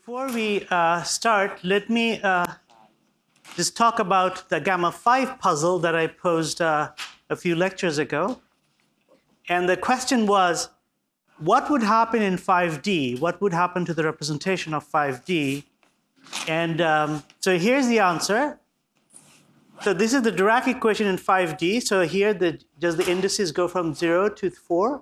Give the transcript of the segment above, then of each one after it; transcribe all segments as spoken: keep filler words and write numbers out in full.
Before we uh, start, let me uh, just talk about the gamma five puzzle that I posed uh, a few lectures ago. And the question was, what would happen in five D? What would happen to the representation of five D? And um, so here's the answer. So this is the Dirac equation in five D. So here, the, does the indices go from zero to four?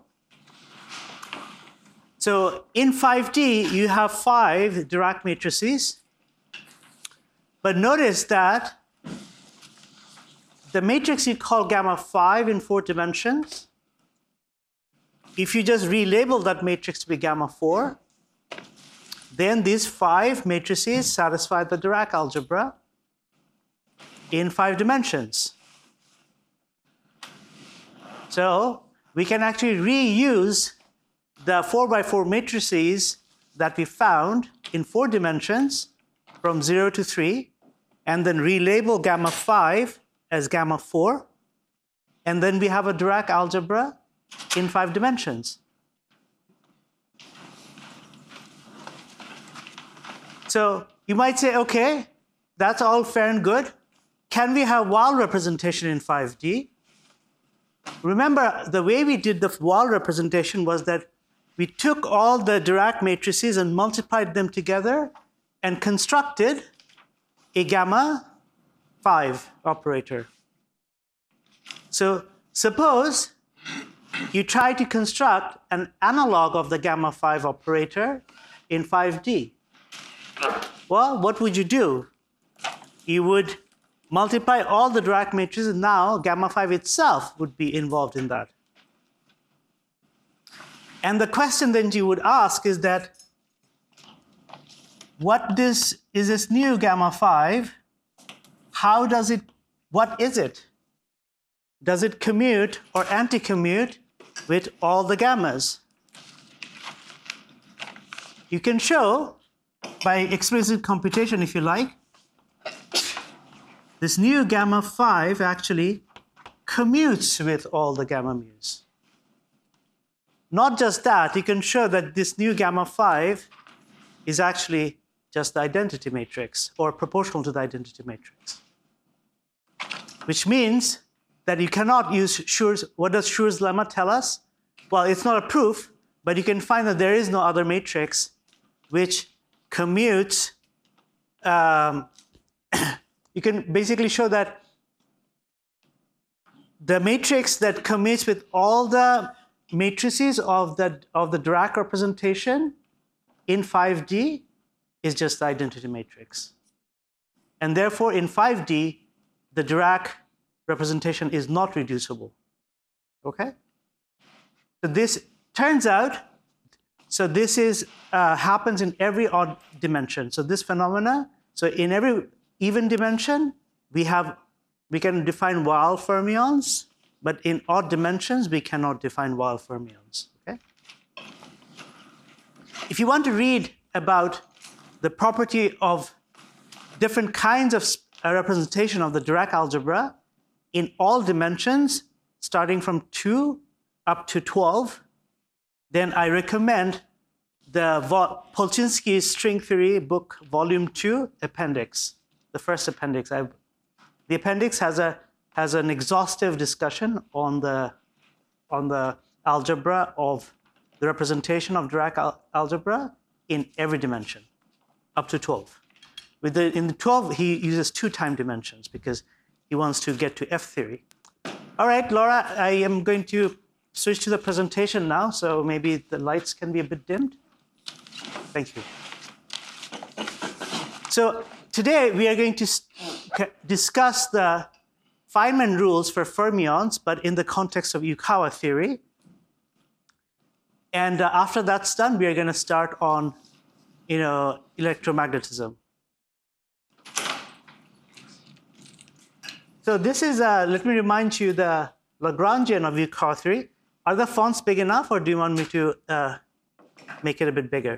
So in five D, you have five Dirac matrices. But notice that the matrix you call gamma five in four dimensions, if you just relabel that matrix to be gamma four, then these five matrices satisfy the Dirac algebra in five dimensions. So we can actually reuse the four by four matrices that we found in four dimensions from zero to three, and then relabel gamma five as gamma four, and then we have a Dirac algebra in five dimensions. So you might say, okay, that's all fair and good. Can we have Weyl representation in five D? Remember, the way we did the Weyl representation was that we took all the Dirac matrices and multiplied them together and constructed a gamma five operator. So suppose you try to construct an analog of the gamma five operator in five D. Well, what would you do? You would multiply all the Dirac matrices, and now gamma five itself would be involved in that. And the question then you would ask is that, what this is this new gamma five? How does it, what is it? Does it commute or anti-commute with all the gammas? You can show by explicit computation, if you like, this new gamma five actually commutes with all the gamma mu's. Not just that, you can show that this new gamma five is actually just the identity matrix, or proportional to the identity matrix. Which means that you cannot use Schur's, what does Schur's lemma tell us? Well, it's not a proof, but you can find that there is no other matrix which commutes. Um, you can basically show that the matrix that commutes with all the matrices of the, of the Dirac representation in five D is just the identity matrix. And therefore, in five D, the Dirac representation is not reducible. Okay? So this turns out, so this is uh, happens in every odd dimension. So this phenomena, so in every even dimension, we have, we can define Weyl fermions, but in odd dimensions, we cannot define Weyl fermions. Okay? If you want to read about the property of different kinds of representation of the Dirac algebra in all dimensions, starting from two up to twelve, then I recommend the Polchinski String Theory book, volume two, appendix, the first appendix. I've, the appendix has a has an exhaustive discussion on the, on the algebra of the representation of Dirac al algebra in every dimension, up to twelve. With the, in the twelve, he uses two time dimensions because he wants to get to F theory. All right, Laura, I am going to switch to the presentation now, so maybe the lights can be a bit dimmed. Thank you. So today we are going to discuss the Feynman rules for fermions, but in the context of Yukawa theory. And uh, after that's done, we are going to start on, you know, electromagnetism. So this is, uh, let me remind you, the Lagrangian of Yukawa theory. Are the fonts big enough, or do you want me to uh, make it a bit bigger?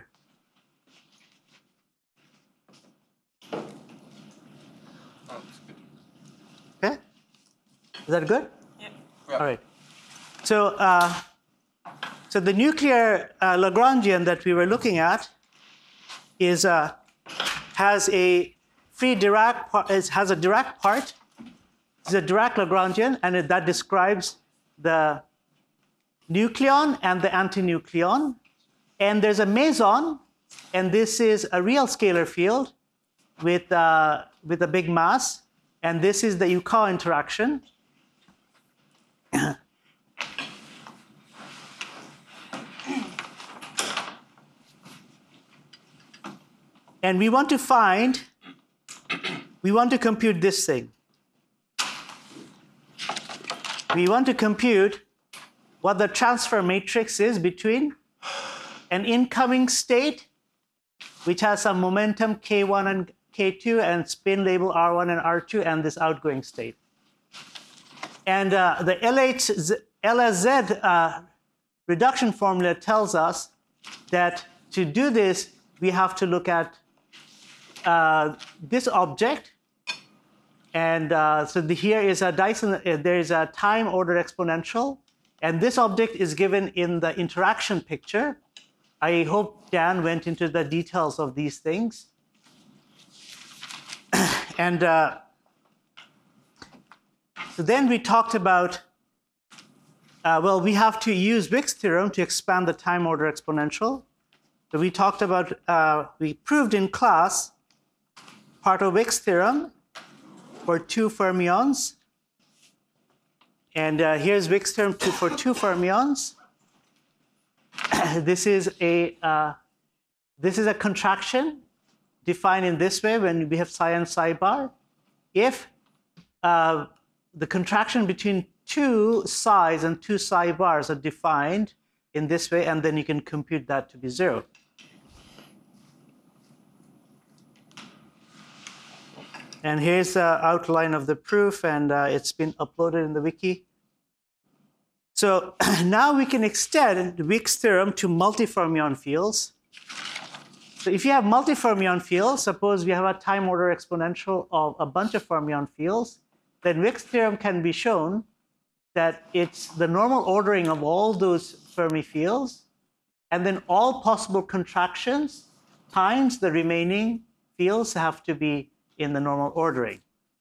Okay? Is that good? Yeah. All right. So, uh, so the nuclear uh, Lagrangian that we were looking at is uh, has a free Dirac part, has a Dirac part. It's a Dirac Lagrangian, and it, that describes the nucleon and the antinucleon. And there's a meson, and this is a real scalar field with uh, with a big mass, and this is the Yukawa interaction. And we want to find, we want to compute this thing. We want to compute what the transfer matrix is between an incoming state, which has some momentum K one and K two and spin label R one and R two, and this outgoing state. And uh, the L H, L S Z uh, reduction formula tells us that to do this, we have to look at uh, this object. And uh, so the, here is a Dyson, uh, there is a time ordered exponential. And this object is given in the interaction picture. I hope Dan went into the details of these things. And uh, so then we talked about, uh, well, we have to use Wick's theorem to expand the time order exponential. So we talked about, uh, we proved in class part of Wick's theorem for two fermions. And uh, here's Wick's theorem two for two fermions. This is a uh, this is a contraction defined in this way when we have psi and psi bar. If uh, the contraction between two psis and two psi bars are defined in this way, and then you can compute that to be zero. And here's the outline of the proof, and uh, it's been uploaded in the wiki. So now we can extend Wick's theorem to multifermion fields. So if you have multifermion fields, suppose we have a time order exponential of a bunch of fermion fields, then Wick's theorem can be shown that it's the normal ordering of all those Fermi fields, and then all possible contractions times the remaining fields have to be in the normal ordering.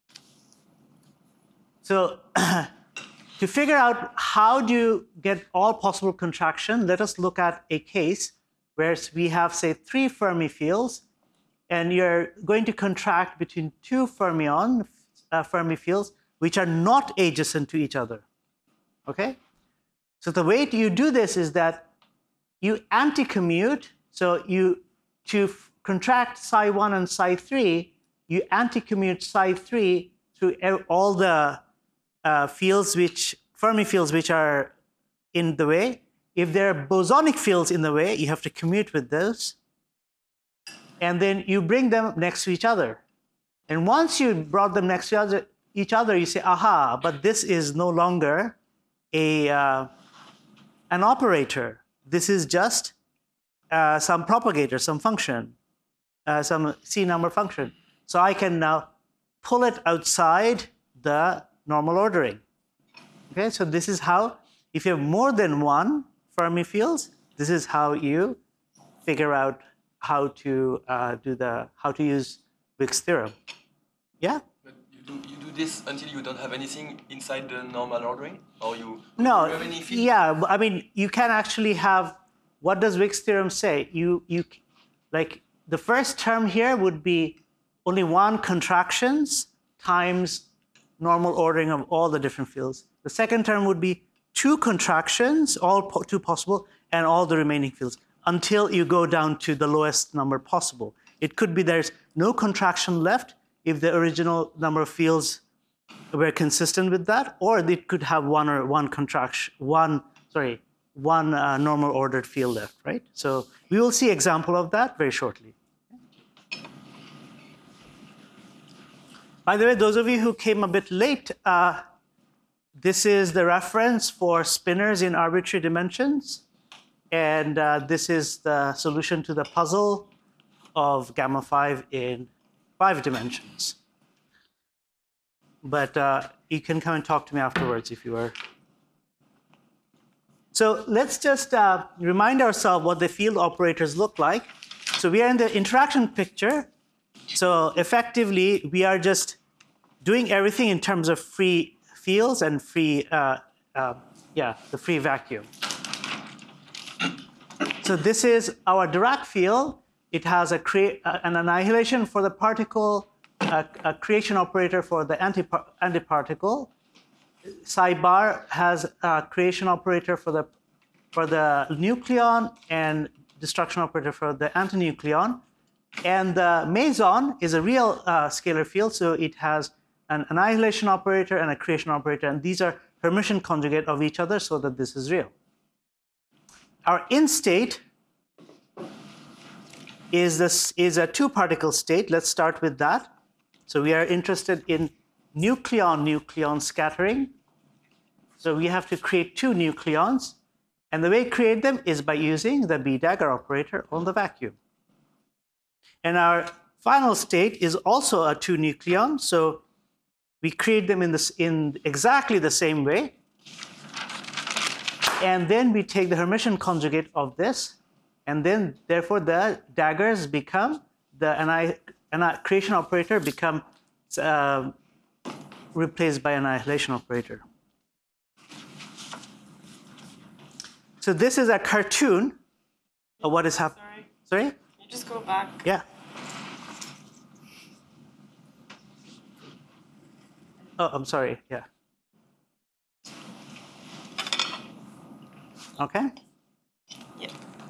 So to figure out how do you get all possible contraction, let us look at a case where we have, say, three Fermi fields, and you're going to contract between two fermion uh, Fermi fields which are not adjacent to each other. Okay? So the way you do this is that you anti-commute. So you, to contract psi one and psi three, you anti-commute psi three through all the uh, fields which, Fermi fields which are in the way. If there are bosonic fields in the way, you have to commute with those. And then you bring them next to each other. And once you brought them next to other, each other, you say, aha, but this is no longer a, uh, an operator. This is just uh, some propagator, some function, uh, some C number function. So I can now pull it outside the normal ordering. Okay, so this is how, if you have more than one Fermi fields, this is how you figure out how to uh, do the, how to use Wick's theorem. Yeah? But you do, you do this until you don't have anything inside the normal ordering? Or you no, do you have any field? Yeah, I mean, you can actually have, what does Wick's theorem say? You, you, like, the first term here would be only one contractions times normal ordering of all the different fields. The second term would be two contractions, all po two possible, and all the remaining fields, until you go down to the lowest number possible. It could be there's no contraction left if the original number of fields were consistent with that, or it could have one or one contraction, one, sorry, one uh, normal ordered field left, right? So we will see example of that very shortly. By the way, those of you who came a bit late, uh, this is the reference for spinors in arbitrary dimensions. And uh, this is the solution to the puzzle of gamma five in five dimensions. But uh, you can come and talk to me afterwards if you are. So let's just uh, remind ourselves what the field operators look like. So we are in the interaction picture. So effectively, we are just doing everything in terms of free fields and free, uh, uh, yeah, the free vacuum. So this is our Dirac field. It has a crea uh, an annihilation for the particle, uh, a creation operator for the antipar antiparticle. Psi bar has a creation operator for the for the nucleon and destruction operator for the antinucleon. And the meson is a real uh, scalar field, so it has an annihilation operator and a creation operator, and these are Hermitian conjugate of each other, so that this is real. Our in state is this is a two-particle state. Let's start with that. So we are interested in nucleon-nucleon scattering. So we have to create two nucleons, and the way to create them is by using the B dagger operator on the vacuum. And our final state is also a two nucleon, so we create them in this in exactly the same way. And then we take the Hermitian conjugate of this, and then therefore the daggers become the anni anni creation operator become uh, replaced by annihilation operator. So this is a cartoon of what is happening. Sorry. Sorry? You just go back. Yeah. Oh, I'm sorry. Yeah. Okay. Yeah.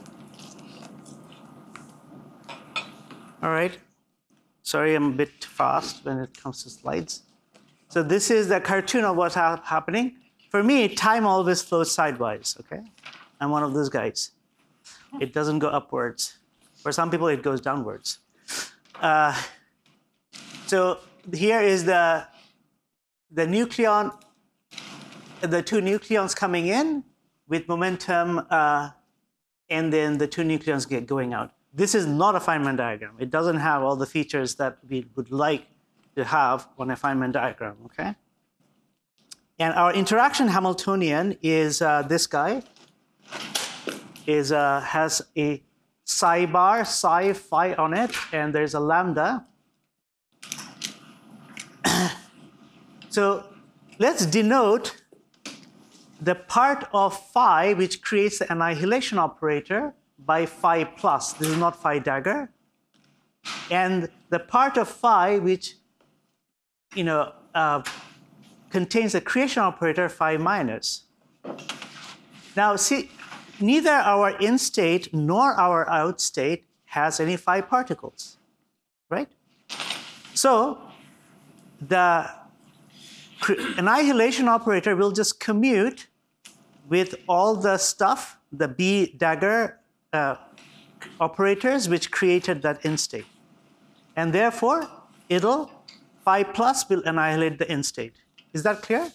All right. Sorry, I'm a bit fast when it comes to slides. So this is the cartoon of what's ha happening. For me, time always flows sidewise, okay? I'm one of those guys. It doesn't go upwards. For some people, it goes downwards. Uh, so here is the, the nucleon, the two nucleons coming in with momentum, uh, and then the two nucleons get going out. This is not a Feynman diagram. It doesn't have all the features that we would like to have on a Feynman diagram, okay? And our interaction Hamiltonian is uh, this guy, is, uh, has a psi bar, psi, phi on it, and there's a lambda. So let's denote the part of phi which creates the annihilation operator by phi plus. This is not phi dagger. And the part of phi which, you know, uh, contains the creation operator phi minus. Now, see, neither our in state nor our out state has any phi particles, right? So the annihilation operator will just commute with all the stuff, the B dagger uh, operators which created that in state. And therefore, it'll, phi plus will annihilate the in state. Is that clear?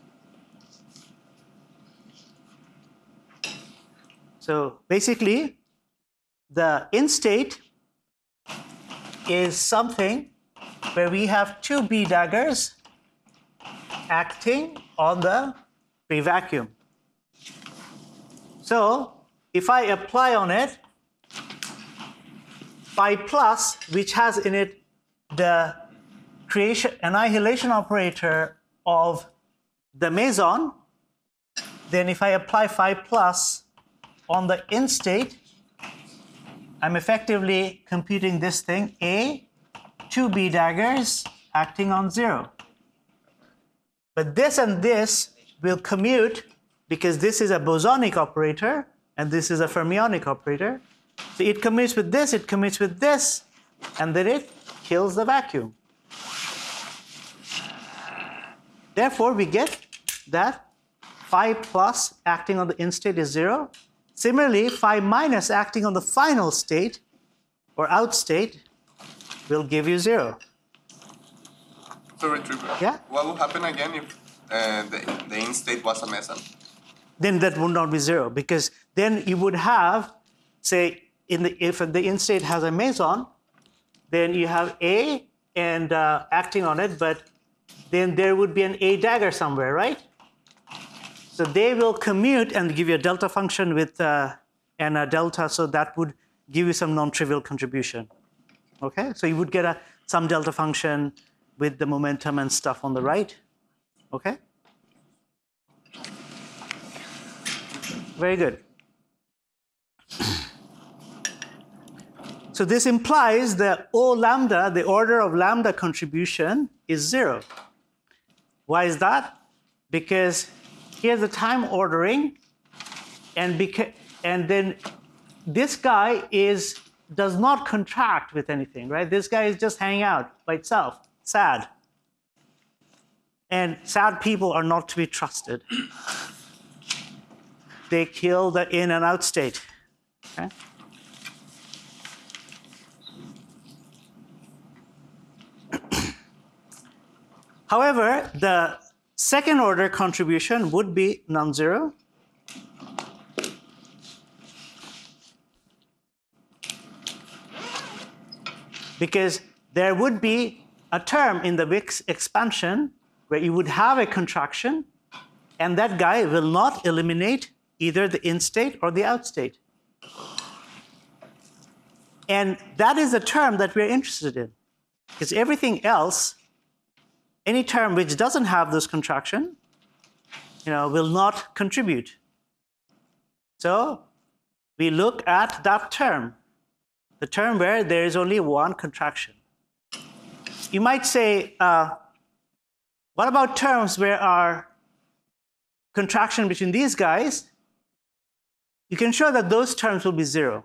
So basically, the in state is something where we have two B daggers acting on the free vacuum. So if I apply on it phi plus, which has in it the creation annihilation operator of the meson, then if I apply phi plus on the in state, I'm effectively computing this thing, A, two B daggers acting on zero. But this and this will commute because this is a bosonic operator and this is a fermionic operator. So it commutes with this, it commutes with this, and then it kills the vacuum. Therefore, we get that phi plus acting on the in state is zero. Similarly, phi minus acting on the final state or out state will give you zero. Sorry, Trevor. Yeah? What would happen again if uh, the, the in state was a meson? Then that would not be zero, because then you would have, say, in the, if the in state has a meson, then you have A and uh, acting on it, but then there would be an A dagger somewhere, right? So they will commute and give you a delta function with uh, and a delta, so that would give you some non-trivial contribution. Okay, so you would get a some delta function with the momentum and stuff on the right. Okay, very good. So this implies that O lambda, the order of lambda contribution, is zero. Why is that? Because here's the time ordering, and beca- and then this guy is does not contract with anything, right? This guy is just hanging out by itself, sad. And sad people are not to be trusted. They kill the in and out state. Okay? However, the second order contribution would be non-zero. Because there would be a term in the Wick's expansion where you would have a contraction, and that guy will not eliminate either the in state or the out state. And that is a term that we're interested in, because everything else, any term which doesn't have this contraction, you know, will not contribute. So we look at that term, the term where there is only one contraction. You might say, uh, what about terms where our contraction between these guys? You can show that those terms will be zero.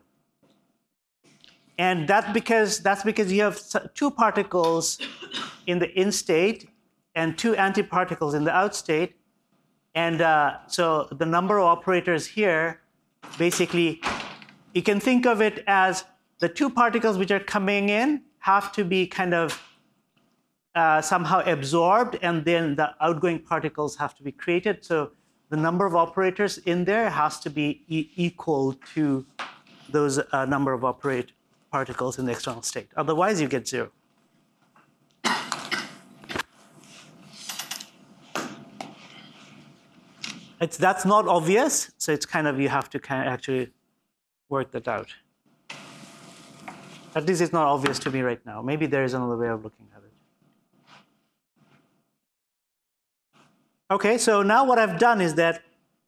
And that because, that's because you have two particles in the in state and two antiparticles in the out state. And uh, so the number of operators here, basically, you can think of it as the two particles which are coming in have to be kind of uh, somehow absorbed, and then the outgoing particles have to be created. So the number of operators in there has to be e equal to those uh, number of operate particles in the external state. Otherwise, you get zero. It's, that's not obvious, so it's kind of, you have to kind of actually work that out. At least it's not obvious to me right now. Maybe there is another way of looking at it. Okay, so now what I've done is that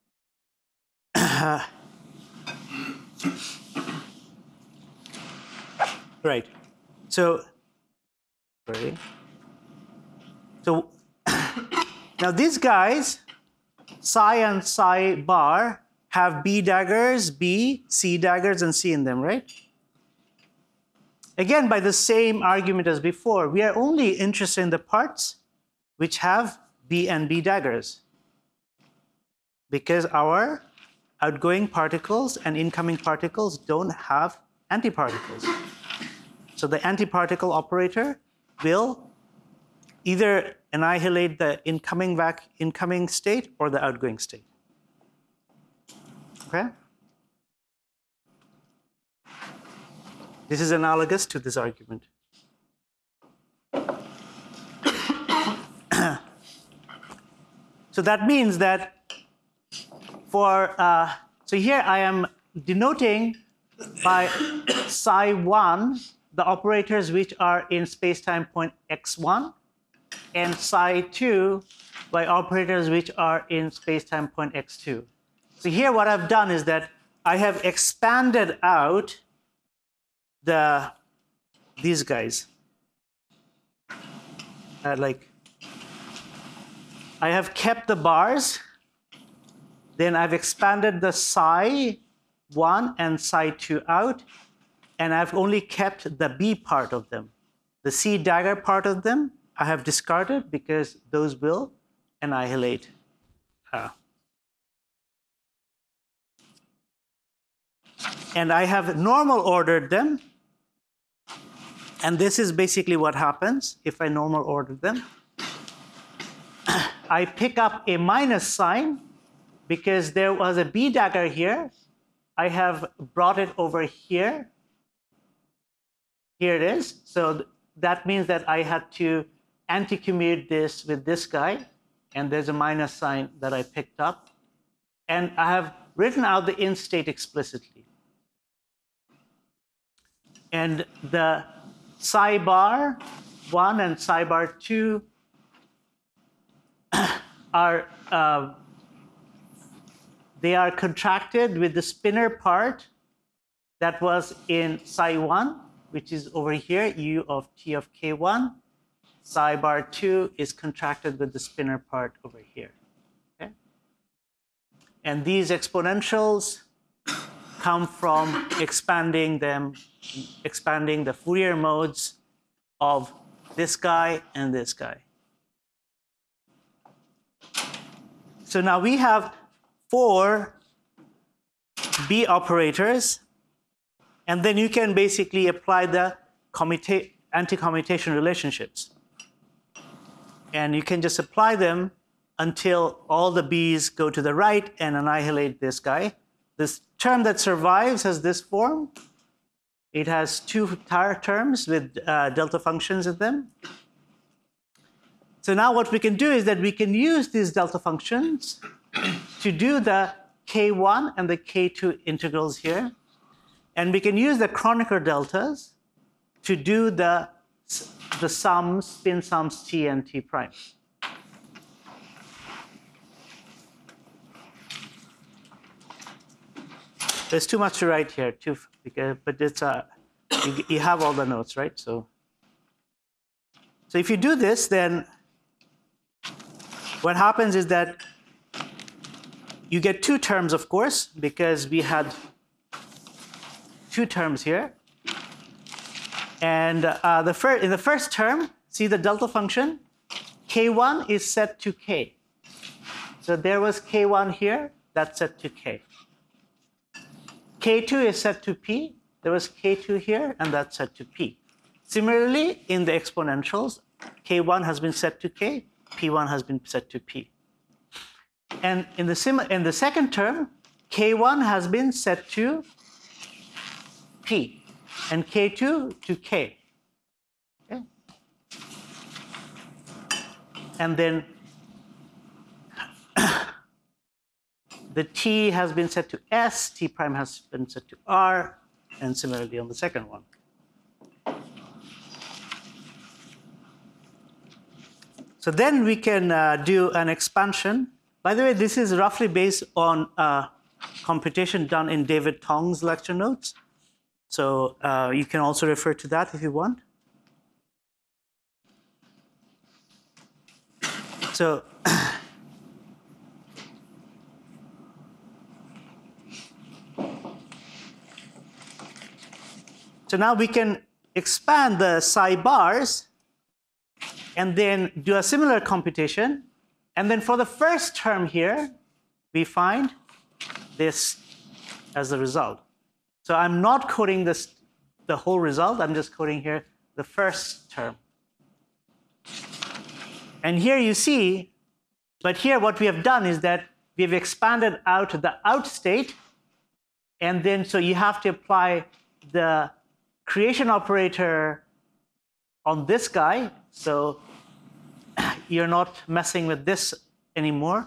right. So, sorry. So now these guys, psi and psi bar, have B daggers, B, C daggers, and C in them, right? Again, by the same argument as before, we are only interested in the parts which have B and B daggers, because our outgoing particles and incoming particles don't have antiparticles. So the antiparticle operator will either annihilate the incoming vac incoming state or the outgoing state. Okay? This is analogous to this argument. So that means that for, uh, so here I am denoting by psi one the operators which are in space-time point x one, and psi two by operators which are in space-time point x two. So here what I've done is that I have expanded out the these guys. Uh, like, I have kept the bars, then I've expanded the psi one and psi two out, and I've only kept the B part of them. The C dagger part of them I have discarded because those will annihilate. Uh, and I have normal ordered them. And this is basically what happens if I normal order them. I pick up a minus sign because there was a B dagger here. I have brought it over here. Here it is. So th that means that I had to anti-commute this with this guy. And there's a minus sign that I picked up. And I have written out the in state explicitly. And the psi bar one and psi bar two are uh, they are contracted with the spinor part that was in psi one, which is over here, u of t of k one. Psi bar two is contracted with the spinor part over here. Okay? And these exponentials come from expanding them, expanding the Fourier modes of this guy and this guy. So now we have four B operators, and then you can basically apply the commuta- anti-commutation relationships. And you can just apply them until all the B's go to the right and annihilate this guy. This term that survives has this form. It has two terms with uh, delta functions in them. So now what we can do is that we can use these delta functions to do the K one and the K two integrals here. And we can use the Kronecker deltas to do the, the sums, spin sums T and T prime. There's too much to write here, too, because, but it's uh, you, you have all the notes, right? So, so if you do this, then what happens is that you get two terms, of course, because we had two terms here. And uh, the fir- in the first term, see the delta function, K one is set to K. So there was K one here, that's set to K. K two is set to P. There was K two here, and that's set to P. Similarly, in the exponentials, K one has been set to K, P one has been set to P. And in the, sim- in the second term, K one has been set to P, and K two to K. Okay? And then the T has been set to S, T prime has been set to R, and similarly on the second one. So then we can uh, do an expansion. By the way, this is roughly based on uh, computation done in David Tong's lecture notes. So uh, you can also refer to that if you want. So So now we can expand the psi bars and then do a similar computation. And then for the first term here, we find this as the result. So I'm not coding this, the whole result. I'm just coding here the first term. And here you see, but here what we have done is that we've expanded out the out state. And then so you have to apply the creation operator on this guy, so you're not messing with this anymore.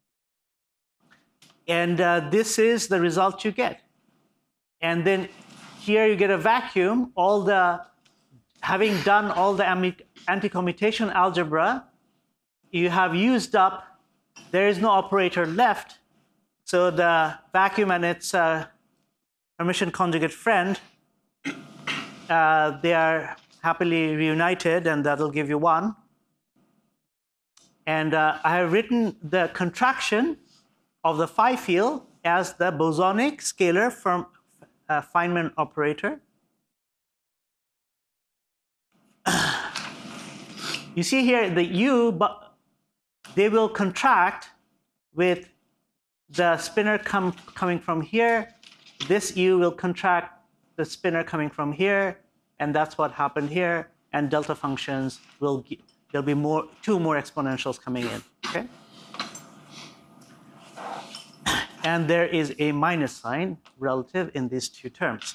And uh, this is the result you get. And then here you get a vacuum. All the, having done all the anti-commutation algebra, you have used up, there is no operator left. So the vacuum and its uh, Hermitian conjugate friend, Uh, they are happily reunited, and that'll give you one. And uh, I have written the contraction of the phi field as the bosonic scalar from uh, Feynman operator. You see here the U, but they will contract with the spinor come, coming from here. This U will contract the spinor coming from here, and that's what happened here. And delta functions will, there'll be more, two more exponentials coming in, okay? And there is a minus sign relative in these two terms.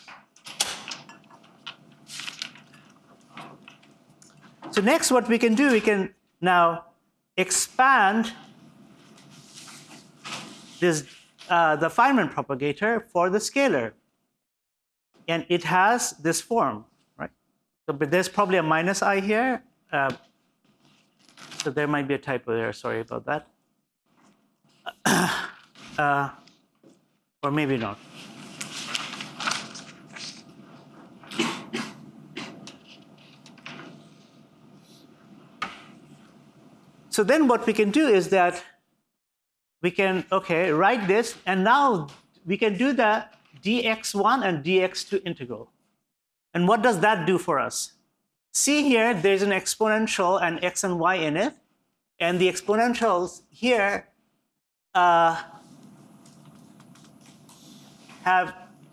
So next what we can do, we can now expand this, uh, the Feynman propagator for the scalar. and it has this form, right? So, but there's probably a minus I here. Uh, so there might be a typo there. Sorry about that. Uh, or maybe not. So then what we can do is that we can, okay, write this, and now we can do the d x one and d x two integral. And what does that do for us? See here, there's an exponential and x and y in it, and the exponentials here uh, have,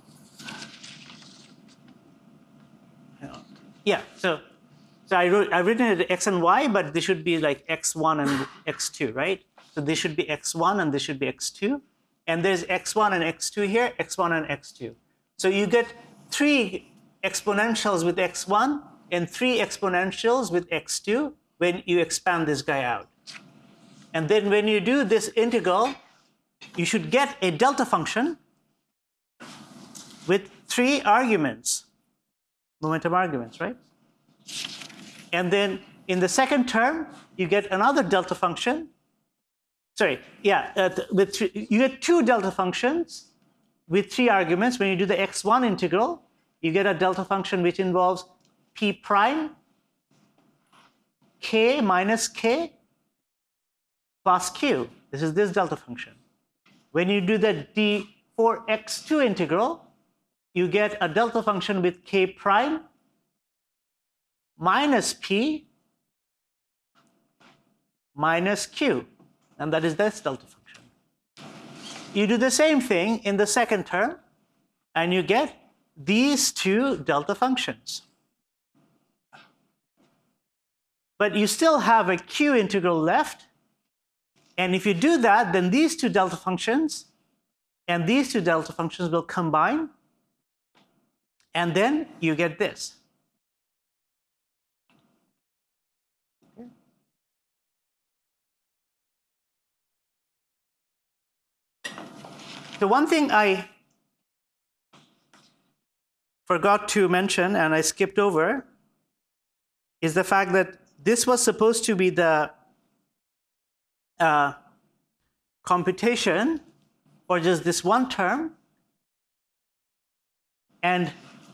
yeah, so so I wrote, I've written it x and y, but they should be like x one and x two, right? So this should be x one and this should be x two. And there's x one and x two here, x one and x two. So you get three exponentials with x one and three exponentials with x two when you expand this guy out. And then when you do this integral, you should get a delta function with three arguments, momentum arguments, right? And then in the second term, you get another delta function. Sorry, yeah, uh, with three, you get two delta functions with three arguments. When you do the x one integral, you get a delta function which involves p prime, k minus k plus q. This is this delta function. When you do the d four x two integral, you get a delta function with k prime minus p minus q, and that is this delta function. You do the same thing in the second term, and you get these two delta functions. But you still have a q integral left, and if you do that, then these two delta functions and these two delta functions will combine, and then you get this. The one thing I forgot to mention, and I skipped over, is the fact that this was supposed to be the uh, computation for just this one term, and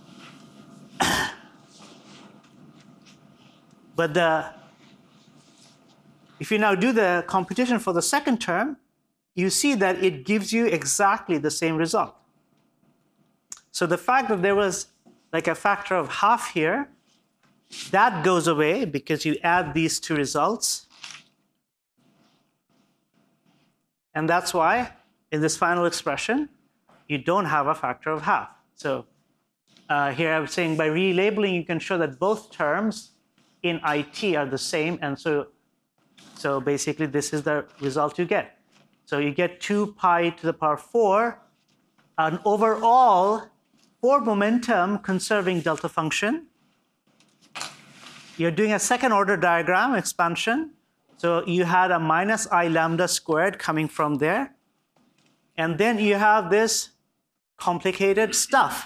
but the if you now do the computation for the second term, you see that it gives you exactly the same result. So the fact that there was like a factor of half here, that goes away because you add these two results. And that's why in this final expression, you don't have a factor of half. So uh, here I'm saying by relabeling, you can show that both terms in I T are the same. And so, so basically, this is the result you get. So you get two pi to the power four, an overall four momentum conserving delta function. You're doing a second order diagram expansion. So you had a minus I lambda squared coming from there. And then you have this complicated stuff.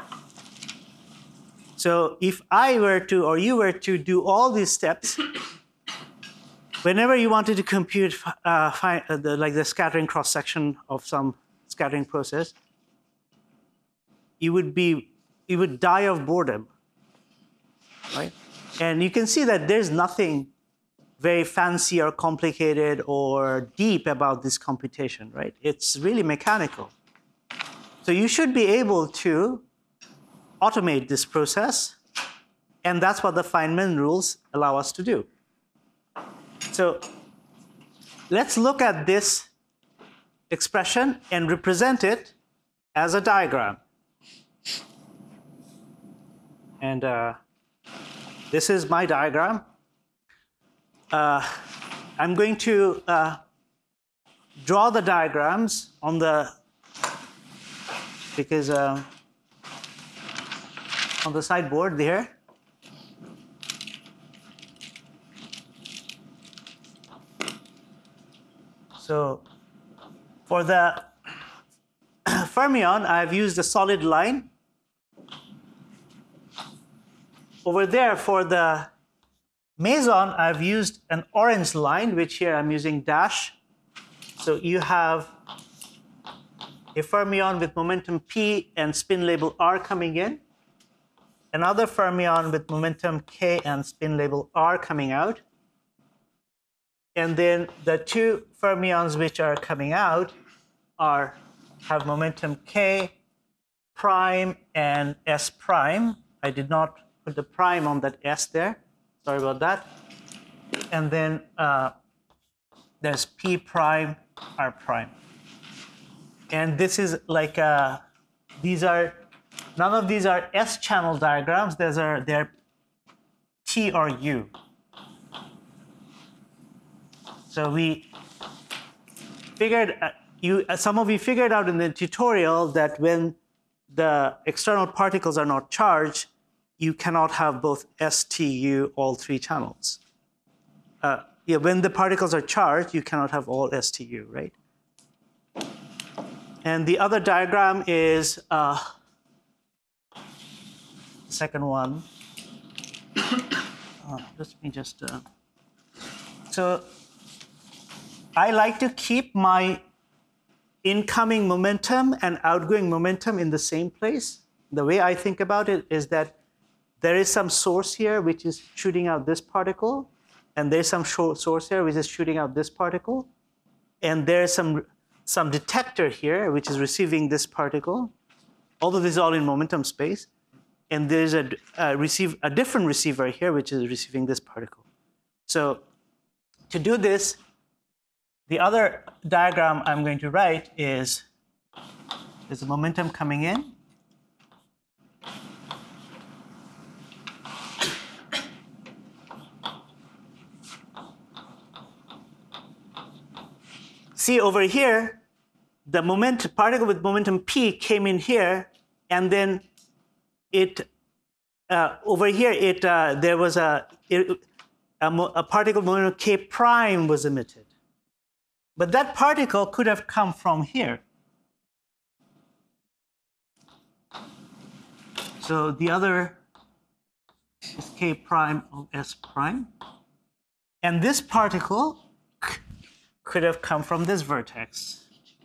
So if I were to, or you were to do all these steps, whenever you wanted to compute uh, find, uh, the, like the scattering cross-section of some scattering process, you would be, you would die of boredom, right? And you can see that there's nothing very fancy or complicated or deep about this computation, right? It's really mechanical. So you should be able to automate this process, and that's what the Feynman rules allow us to do. So let's look at this expression and represent it as a diagram. And uh, this is my diagram. Uh, I'm going to uh, draw the diagrams on the, because uh, on the sideboard there. So for the fermion, I've used a solid line. over there for the meson, I've used an orange line, which here I'm using dash. So you have a fermion with momentum P and spin label R coming in, another fermion with momentum K and spin label R coming out, and then the two fermions which are coming out are have momentum K prime and S prime. I did not put the prime on that S there. Sorry about that. And then uh, there's P prime, R prime. And this is like, a, these are, none of these are S channel diagrams. These are, they're T or U. So we figured, uh, you, uh, some of you figured out in the tutorial that when the external particles are not charged, you cannot have both S, T, U, all three channels. Uh, yeah, when the particles are charged, you cannot have all S, T, U, right? And the other diagram is uh, the second one. Uh, let me just. Uh, so I like to keep my incoming momentum and outgoing momentum in the same place. The way I think about it is that there is some source here which is shooting out this particle, and there's some source here which is shooting out this particle, and there's some some detector here which is receiving this particle. Although this is all in momentum space, and there's a, a receive a different receiver here which is receiving this particle. So to do this, the other diagram I'm going to write is there's a momentum coming in. See over here, the moment, particle with momentum P came in here, and then it uh, over here it uh, there was a, it, a a particle momentum K prime was emitted, but that particle could have come from here. So the other is K prime of S prime, and this particle could have come from this vertex.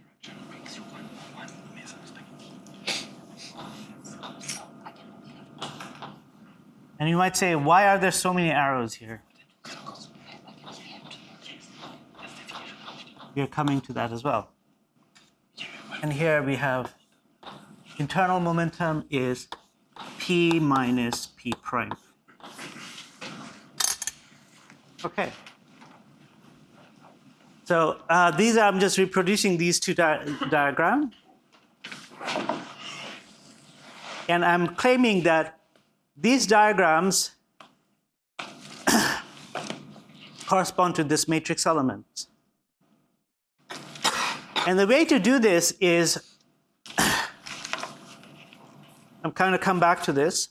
And you might say, why are there so many arrows here? We are coming to that as well. And here we have internal momentum is P minus P prime. Okay. So uh, these are, I'm just reproducing these two di diagrams. And I'm claiming that these diagrams correspond to this matrix element. And the way to do this is, I'm kind of come back to this,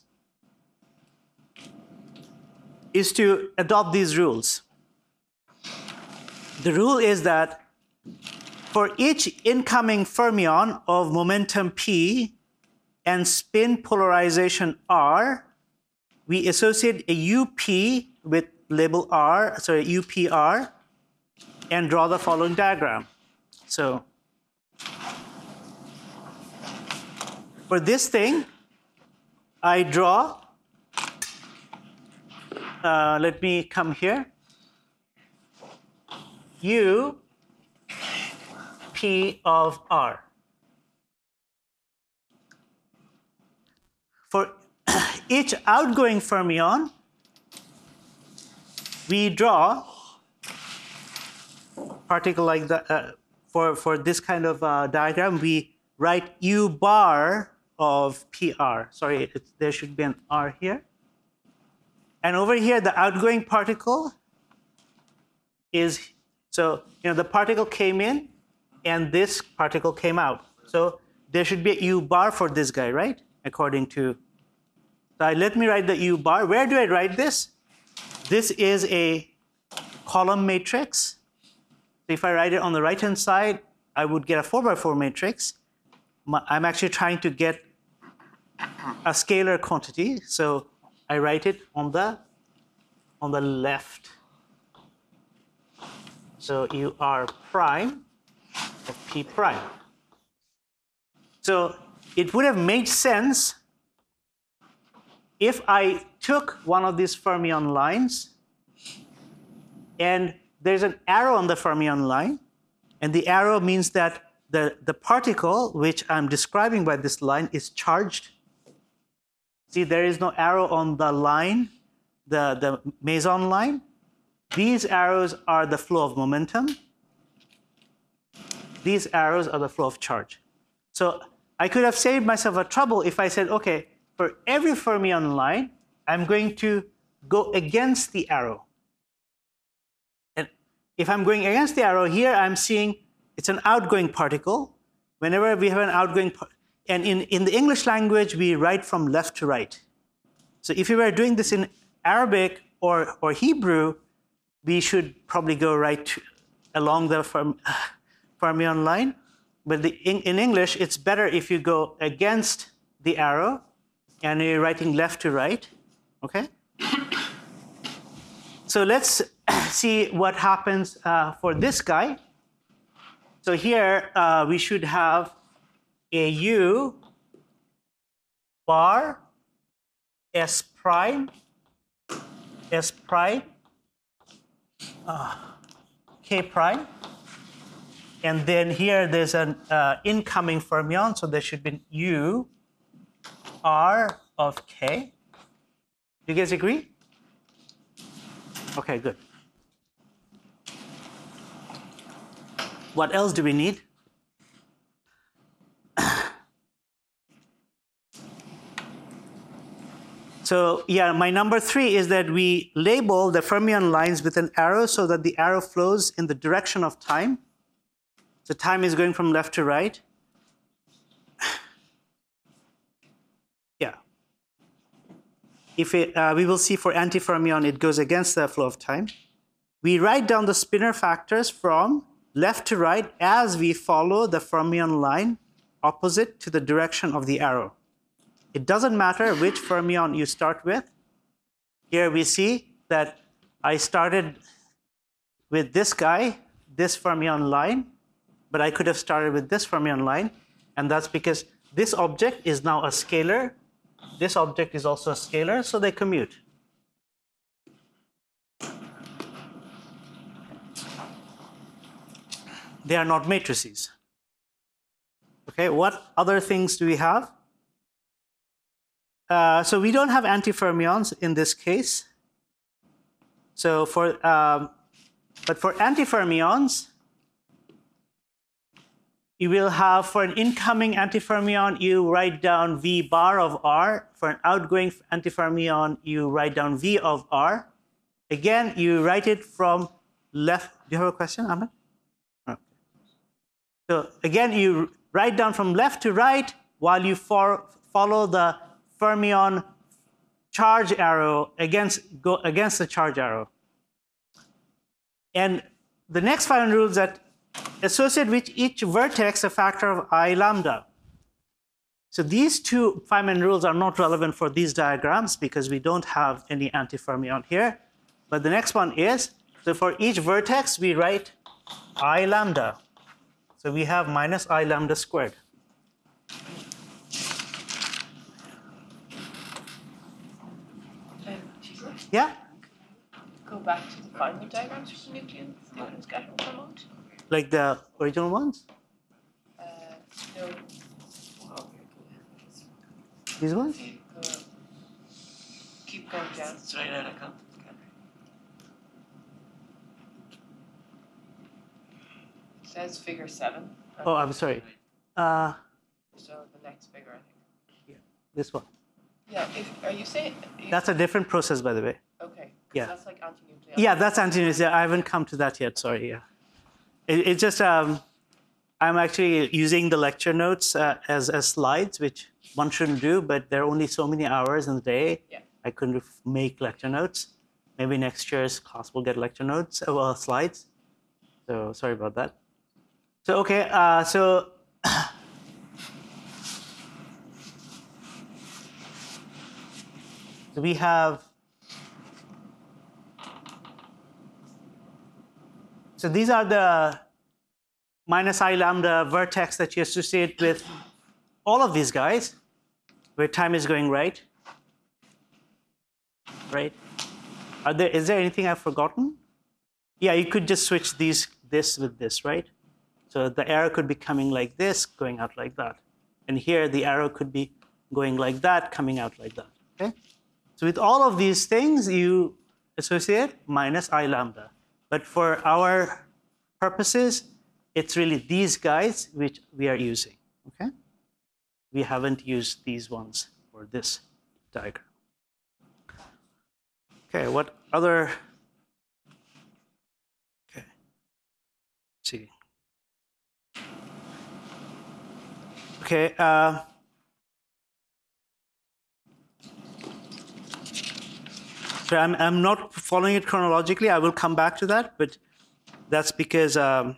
is to adopt these rules. The rule is that for each incoming fermion of momentum P and spin polarization R, we associate a U P with label R, sorry, U P R, and draw the following diagram. So for this thing, I draw, uh, let me come here, U P of R. For each outgoing fermion, we draw particle like that. Uh, for, for this kind of uh, diagram, we write U bar of P R. Sorry, it, there should be an R here. And over here, the outgoing particle is, so you know, the particle came in, and this particle came out. So there should be a U bar for this guy, right? According to, so I, let me write the U bar. Where do I write this? This is a column matrix. If I write it on the right-hand side, I would get a four by four matrix. I'm actually trying to get a scalar quantity. So I write it on the on the left. So U R prime of P prime. So it would have made sense if I took one of these fermion lines and there's an arrow on the fermion line, and the arrow means that the, the particle, which I'm describing by this line, is charged. See, there is no arrow on the line, the, the meson line. These arrows are the flow of momentum. These arrows are the flow of charge. So I could have saved myself a trouble if I said, okay, for every fermion line, I'm going to go against the arrow. And if I'm going against the arrow here, I'm seeing it's an outgoing particle. Whenever we have an outgoing particle, and in, in the English language, we write from left to right. So if you were doing this in Arabic or, or Hebrew, we should probably go right to, along the ferm, fermion line. But the, in, in English, it's better if you go against the arrow and you're writing left to right, okay? So let's see what happens uh, for this guy. So here uh, we should have a U bar S prime, S prime, uh, K prime. And then here there's an uh, incoming fermion, so there should be U R of K. Do you guys agree? Okay, good. What else do we need? So yeah, my number three is that we label the fermion lines with an arrow so that the arrow flows in the direction of time. So time is going from left to right. Yeah. If it, uh, we will see for antifermion, it goes against the flow of time. We write down the spinor factors from left to right as we follow the fermion line opposite to the direction of the arrow. It doesn't matter which fermion you start with. Here we see that I started with this guy, this fermion line, but I could have started with this fermion line, and that's because this object is now a scalar. This object is also a scalar, so they commute. They are not matrices. Okay, what other things do we have? Uh, so we don't have antifermions in this case. So for, um, but for antifermions, you will have, for an incoming antifermion, you write down V bar of R. For an outgoing antifermion, you write down V of R. Again, you write it from left. Do you have a question, Ahmed? Okay. So again, you write down from left to right while you for, follow the fermion charge arrow against, go against the charge arrow. And the next Feynman rule is that associate with each vertex a factor of I lambda. So these two Feynman rules are not relevant for these diagrams because we don't have any antifermion here. But the next one is, so for each vertex, we write I lambda. So we have minus I lambda squared. Yeah? Go back to the Feynman diagrams for the nucleon and scattering remote. Like the original ones? Uh, no. These ones? Go, keep going down. Straight out of context. It says figure seven. Oh, I'm sorry. Uh, So the next figure, I think. yeah, this one. Yeah, if, are you saying? You, That's a different process, by the way. okay. 'Cause Yeah. That's like antinuclear. Yeah, that's antinuclear. I haven't come to that yet. Sorry. Yeah. It, it's just um, I'm actually using the lecture notes uh, as as slides, which one shouldn't do. But there are only so many hours in the day. Yeah. I couldn't f- make lecture notes. Maybe next year's class will get lecture notes, uh, well, slides. So sorry about that. So okay. Uh, so. So we have, so these are the minus I lambda vertex that you associate with all of these guys, where time is going right. Right? Are there, is there anything I've forgotten? Yeah, you could just switch these, this with this, right? So the arrow could be coming like this, going out like that. And here the arrow could be going like that, coming out like that, okay? So with all of these things, you associate minus I lambda. But for our purposes, it's really these guys which we are using, okay? We haven't used these ones for this diagram. Okay, what other, okay, let's see. Okay, uh, so I'm, I'm not following it chronologically. I will come back to that, but that's because um,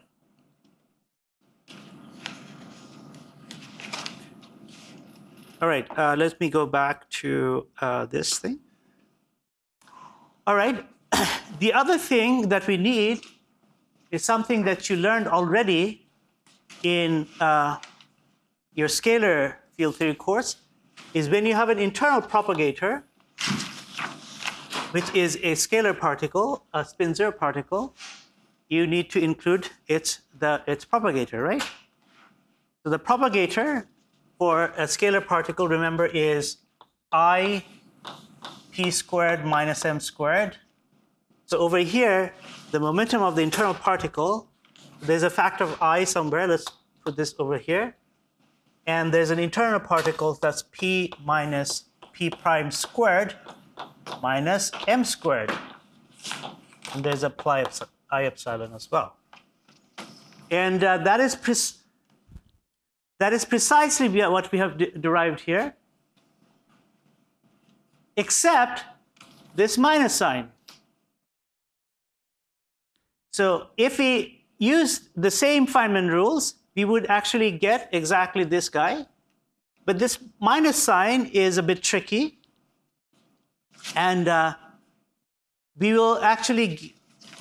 all right, uh, let me go back to uh, this thing. All right, the other thing that we need is something that you learned already in uh, your scalar field theory course, is when you have an internal propagator, which is a scalar particle, a spin zero particle, you need to include its, the, its propagator, right? So the propagator for a scalar particle, remember, is I p squared minus m squared. So over here, the momentum of the internal particle, there's a factor of I somewhere. Let's put this over here. And there's an internal particle that's p minus p prime squared minus m squared. And there's a pi I epsilon as well. And uh, that is pre that is precisely what we have de derived here, except this minus sign. So if we use the same Feynman rules, we would actually get exactly this guy. But this minus sign is a bit tricky. And uh, we will actually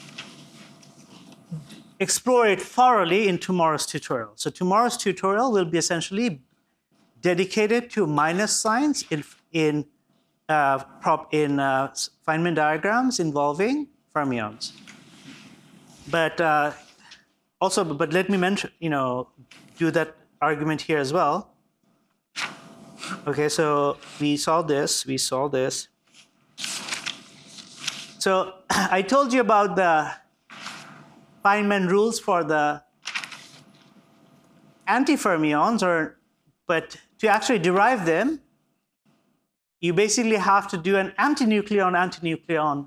explore it thoroughly in tomorrow's tutorial. So tomorrow's tutorial will be essentially dedicated to minus signs in, in, uh, prop, in uh, Feynman diagrams involving fermions. But uh, also, but let me mention, you know, do that argument here as well. Okay, so we saw this, we saw this. So I told you about the Feynman rules for the antifermions, or but to actually derive them, you basically have to do an antinucleon-antinucleon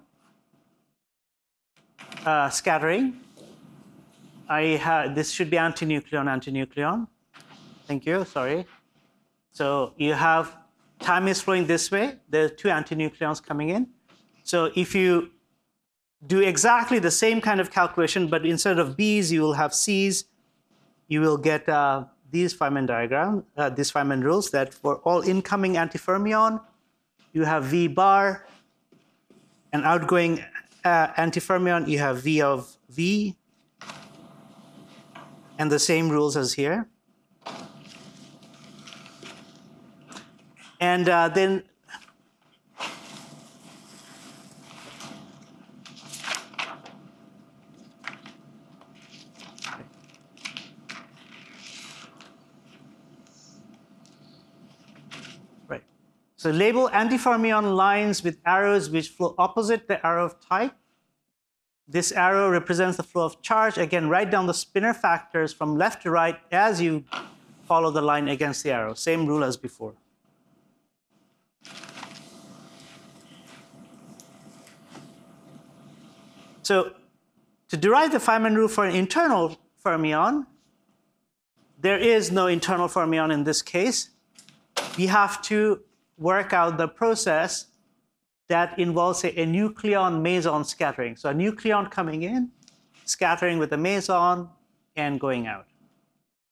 uh, scattering. I had this should be antinucleon-antinucleon. Thank you. Sorry. So you have time is flowing this way. There are two antinucleons coming in. So if you do exactly the same kind of calculation, but instead of B's, you will have C's, you will get uh, these Feynman diagram, uh, these Feynman rules that for all incoming antifermion, you have V bar, and outgoing uh, antifermion, you have V of V, and the same rules as here. And uh, then right. So label antifermion lines with arrows which flow opposite the arrow of type. This arrow represents the flow of charge. Again, write down the spinor factors from left to right as you follow the line against the arrow. Same rule as before. So to derive the Feynman rule for an internal fermion, there is no internal fermion in this case. We have to work out the process that involves a, a nucleon-meson scattering. So a nucleon coming in, scattering with a meson, and going out.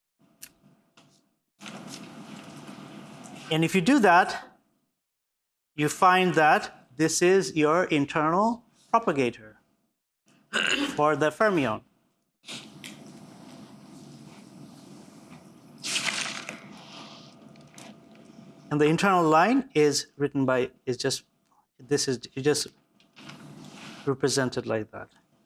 And if you do that, you find that this is your internal propagator for the fermion. And the internal line is written by, is just, this is just represented like that.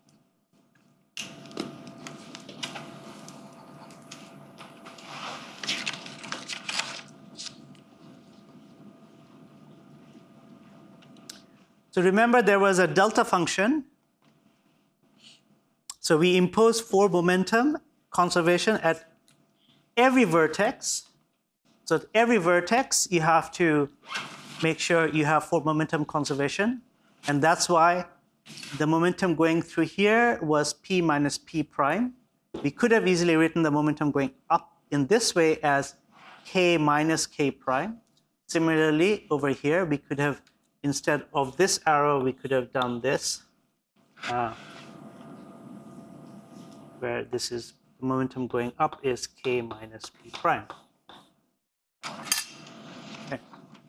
So remember, there was a delta function. So we impose four momentum conservation at every vertex. So at every vertex, you have to make sure you have four momentum conservation. And that's why the momentum going through here was p minus p prime. We could have easily written the momentum going up in this way as k minus k prime. Similarly, over here, we could have, instead of this arrow, we could have done this, uh, where this is the momentum going up is k minus p prime. Okay.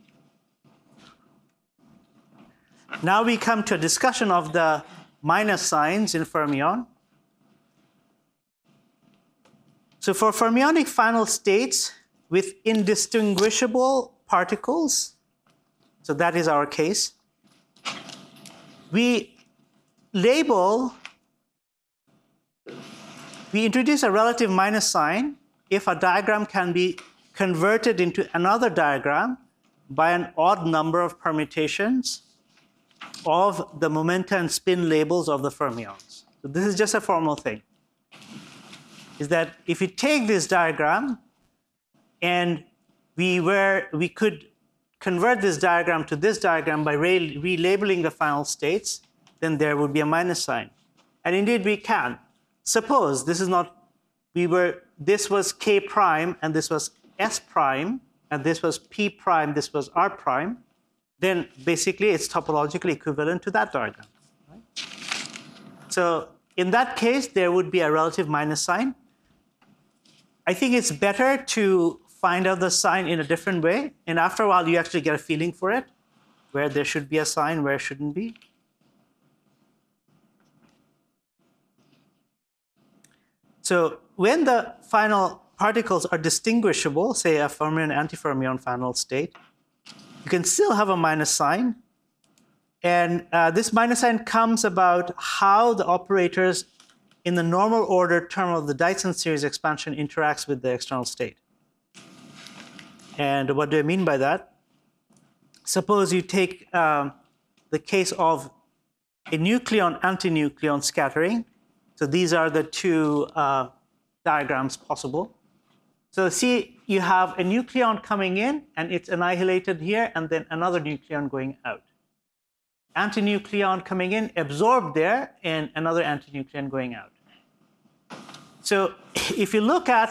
Now we come to a discussion of the minus signs in fermion. So for fermionic final states with indistinguishable particles, so that is our case, we label, we introduce a relative minus sign if a diagram can be converted into another diagram by an odd number of permutations of the momenta and spin labels of the fermions. So this is just a formal thing. Is that if you take this diagram and we were, we could convert this diagram to this diagram by re relabeling the final states, then there would be a minus sign. And indeed we can. Suppose this is not, we were, this was k prime and this was s prime, and this was p prime, this was r prime, then basically it's topologically equivalent to that diagram. Right? So in that case, there would be a relative minus sign. I think it's better to find out the sign in a different way, and after a while you actually get a feeling for it, where there should be a sign, where it shouldn't be. So when the final particles are distinguishable, say a fermion antifermion final state, you can still have a minus sign. And uh, this minus sign comes about how the operators in the normal order term of the Dyson series expansion interacts with the external state. And what do I mean by that? Suppose you take um, the case of a nucleon-antinucleon scattering. So these are the two uh, diagrams possible. So see, you have a nucleon coming in, and it's annihilated here, and then another nucleon going out. Antinucleon coming in, absorbed there, and another antinucleon going out. So if you look at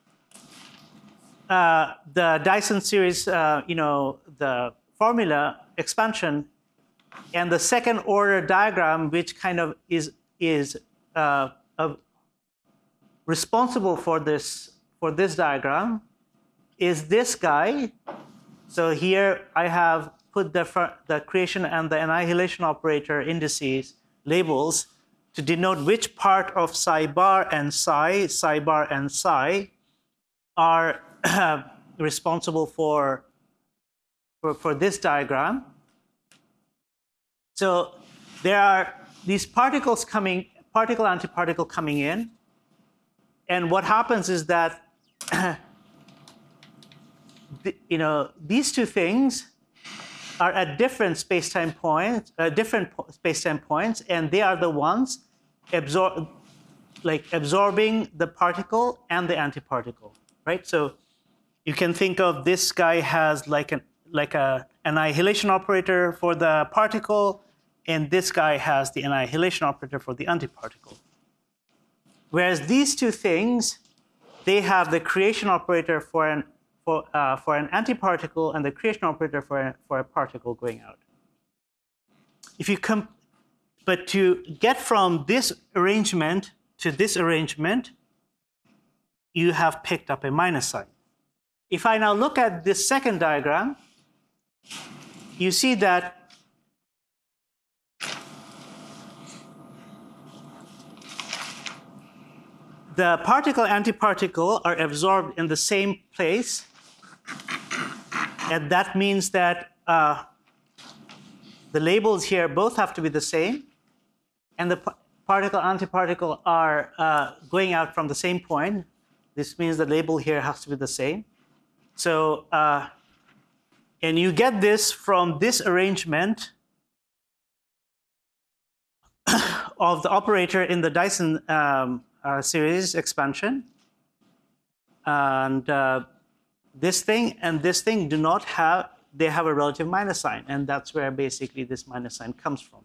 uh, the Dyson series, uh, you know, the formula expansion, and the second order diagram, which kind of is is uh, uh, responsible for this for this diagram, is this guy. So here I have put the the creation and the annihilation operator indices labels to denote which part of psi bar and psi, psi bar and psi are responsible for, for, for this diagram. So there are these particles coming, particle-antiparticle coming in, and what happens is that the, you know, these two things are at different space-time points, uh, different space-time points, and they are the ones absorb, like absorbing the particle and the antiparticle, right? So you can think of this guy has like an like a annihilation operator for the particle, and this guy has the annihilation operator for the antiparticle. Whereas these two things, they have the creation operator for an For, uh, for an antiparticle and the creation operator for a, for a particle going out. If you come, but to get from this arrangement to this arrangement, you have picked up a minus sign. If I now look at this second diagram, you see that the particle-antiparticle are absorbed in the same place, and that means that uh, the labels here both have to be the same, and the particle-antiparticle are uh, going out from the same point. This means the label here has to be the same. So, uh, and you get this from this arrangement of the operator in the Dyson um, uh, series expansion. And uh, this thing and this thing do not have, they have a relative minus sign. And that's where basically this minus sign comes from.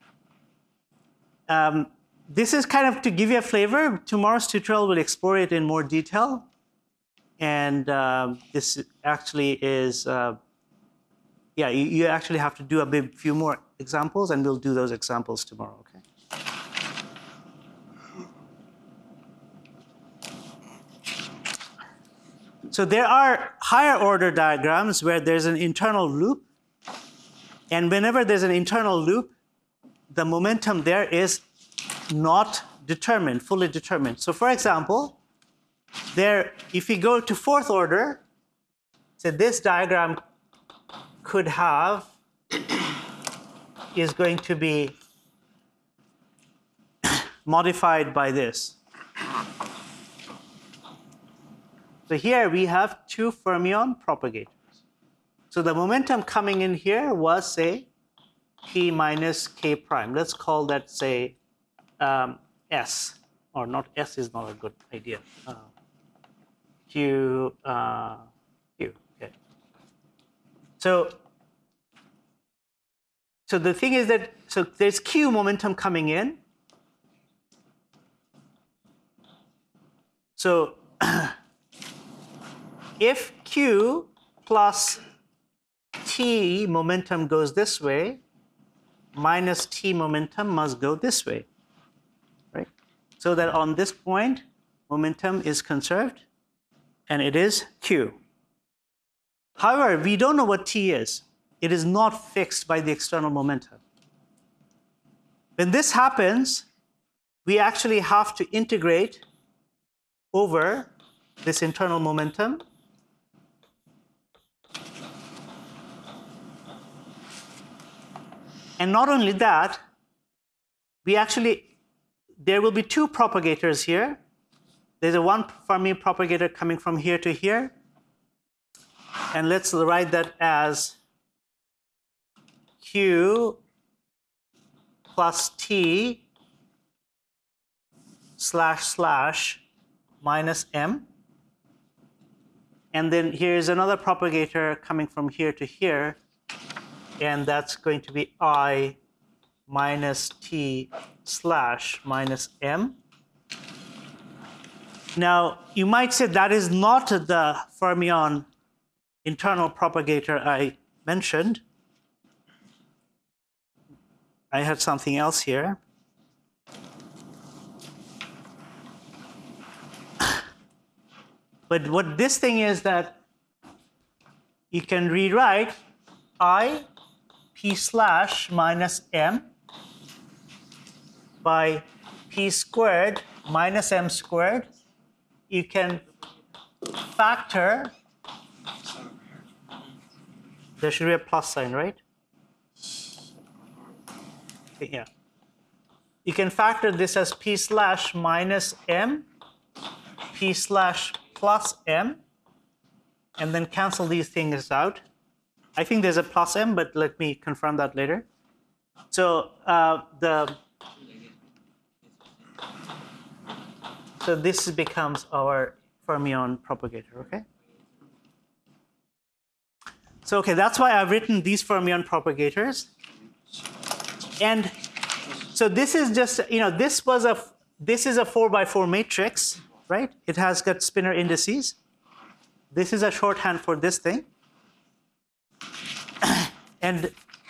Um, this is kind of to give you a flavor. Tomorrow's tutorial will explore it in more detail. And uh, this actually is, uh, yeah, you, you actually have to do a bit, few more examples, and we'll do those examples tomorrow, okay? So there are higher order diagrams where there's an internal loop. And whenever there's an internal loop, the momentum there is not determined, fully determined. So for example, there, if we go to fourth order, so this diagram could have, is going to be modified by this. So here we have two fermion propagators. So the momentum coming in here was, say, P minus K prime. Let's call that, say, um, S, or not S is not a good idea. Uh, Q, uh, Q, okay. So, so the thing is that, so there's Q momentum coming in. So if Q plus T momentum goes this way, minus T momentum must go this way, right? So that on this point, momentum is conserved, and it is Q. However, we don't know what T is. It is not fixed by the external momentum. When this happens, we actually have to integrate over this internal momentum. And not only that, we actually, there will be two propagators here. There's a one Fermi propagator coming from here to here. And let's write that as Q plus T slash slash minus M. And then here's another propagator coming from here to here. And that's going to be I minus T slash minus M. Now, you might say that is not the fermion internal propagator I mentioned. I had something else here. But what this thing is that you can rewrite I P slash minus M by P squared minus M squared. You can factor, there should be a plus sign, right? Okay, yeah. You can factor this as P slash minus M, P slash plus M, and then cancel these things out. I think there's a plus M, but let me confirm that later. So uh, the so this becomes our fermion propagator, okay? So okay, that's why I've written these fermion propagators. And so this is just, you know, this was a this is a four by four matrix, right? It has got spinor indices. This is a shorthand for this thing. And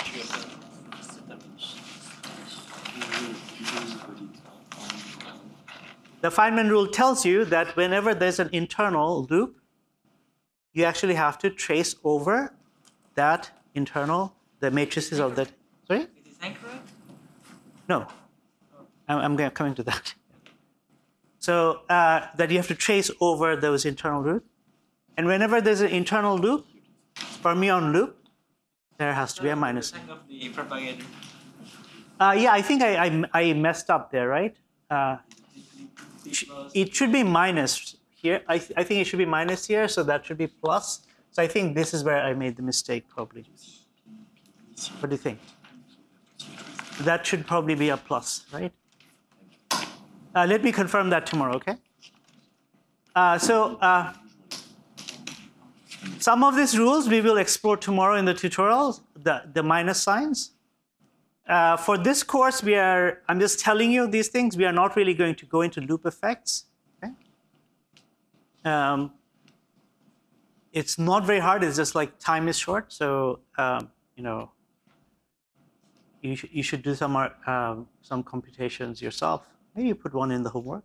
the Feynman rule tells you that whenever there's an internal loop, you actually have to trace over that internal the matrices of the. Sorry? Is this incorrect? No. I'm, I'm gonna- coming to that. So uh, that you have to trace over those internal loops. And whenever there's an internal loop, fermion loop, there has to be a minus sign. Of the propagator. Uh, yeah, I think I, I, I messed up there, right? Uh, it should be minus here. I, th- I think it should be minus here, so that should be plus. So I think this is where I made the mistake, probably. What do you think? That should probably be a plus, right? Uh, let me confirm that tomorrow, okay? Uh, so uh, some of these rules we will explore tomorrow in the tutorial, the, the minus signs. Uh, for this course, we are, I'm just telling you these things. We are not really going to go into loop effects. Okay? Um, it's not very hard. It's just like time is short. So, um, you know, you, sh- you should do some, uh, um, some computations yourself. Maybe you put one in the homework.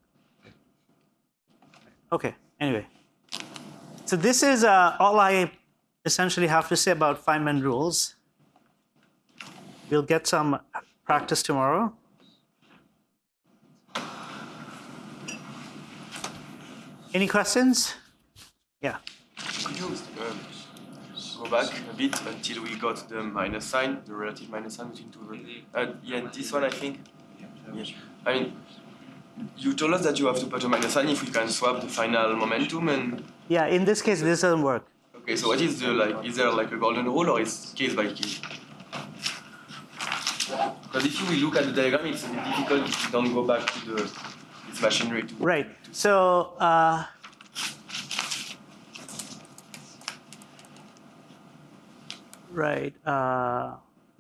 Okay, anyway. So this is uh, all I essentially have to say about Feynman rules. We'll get some practice tomorrow. Any questions? Yeah. Could you um, go back a bit until we got the minus sign, the relative minus sign between two? Uh, yeah, this one I think. Yeah. I mean, you told us that you have to put a minus sign if we can swap the final momentum and. Yeah, in this case, this doesn't work. Okay, so what is the like? Is there like a golden rule or is case by case? Because if you look at the diagram, it's a bit difficult if you don't go back to the this machinery to. Right. So. Uh, right. Uh,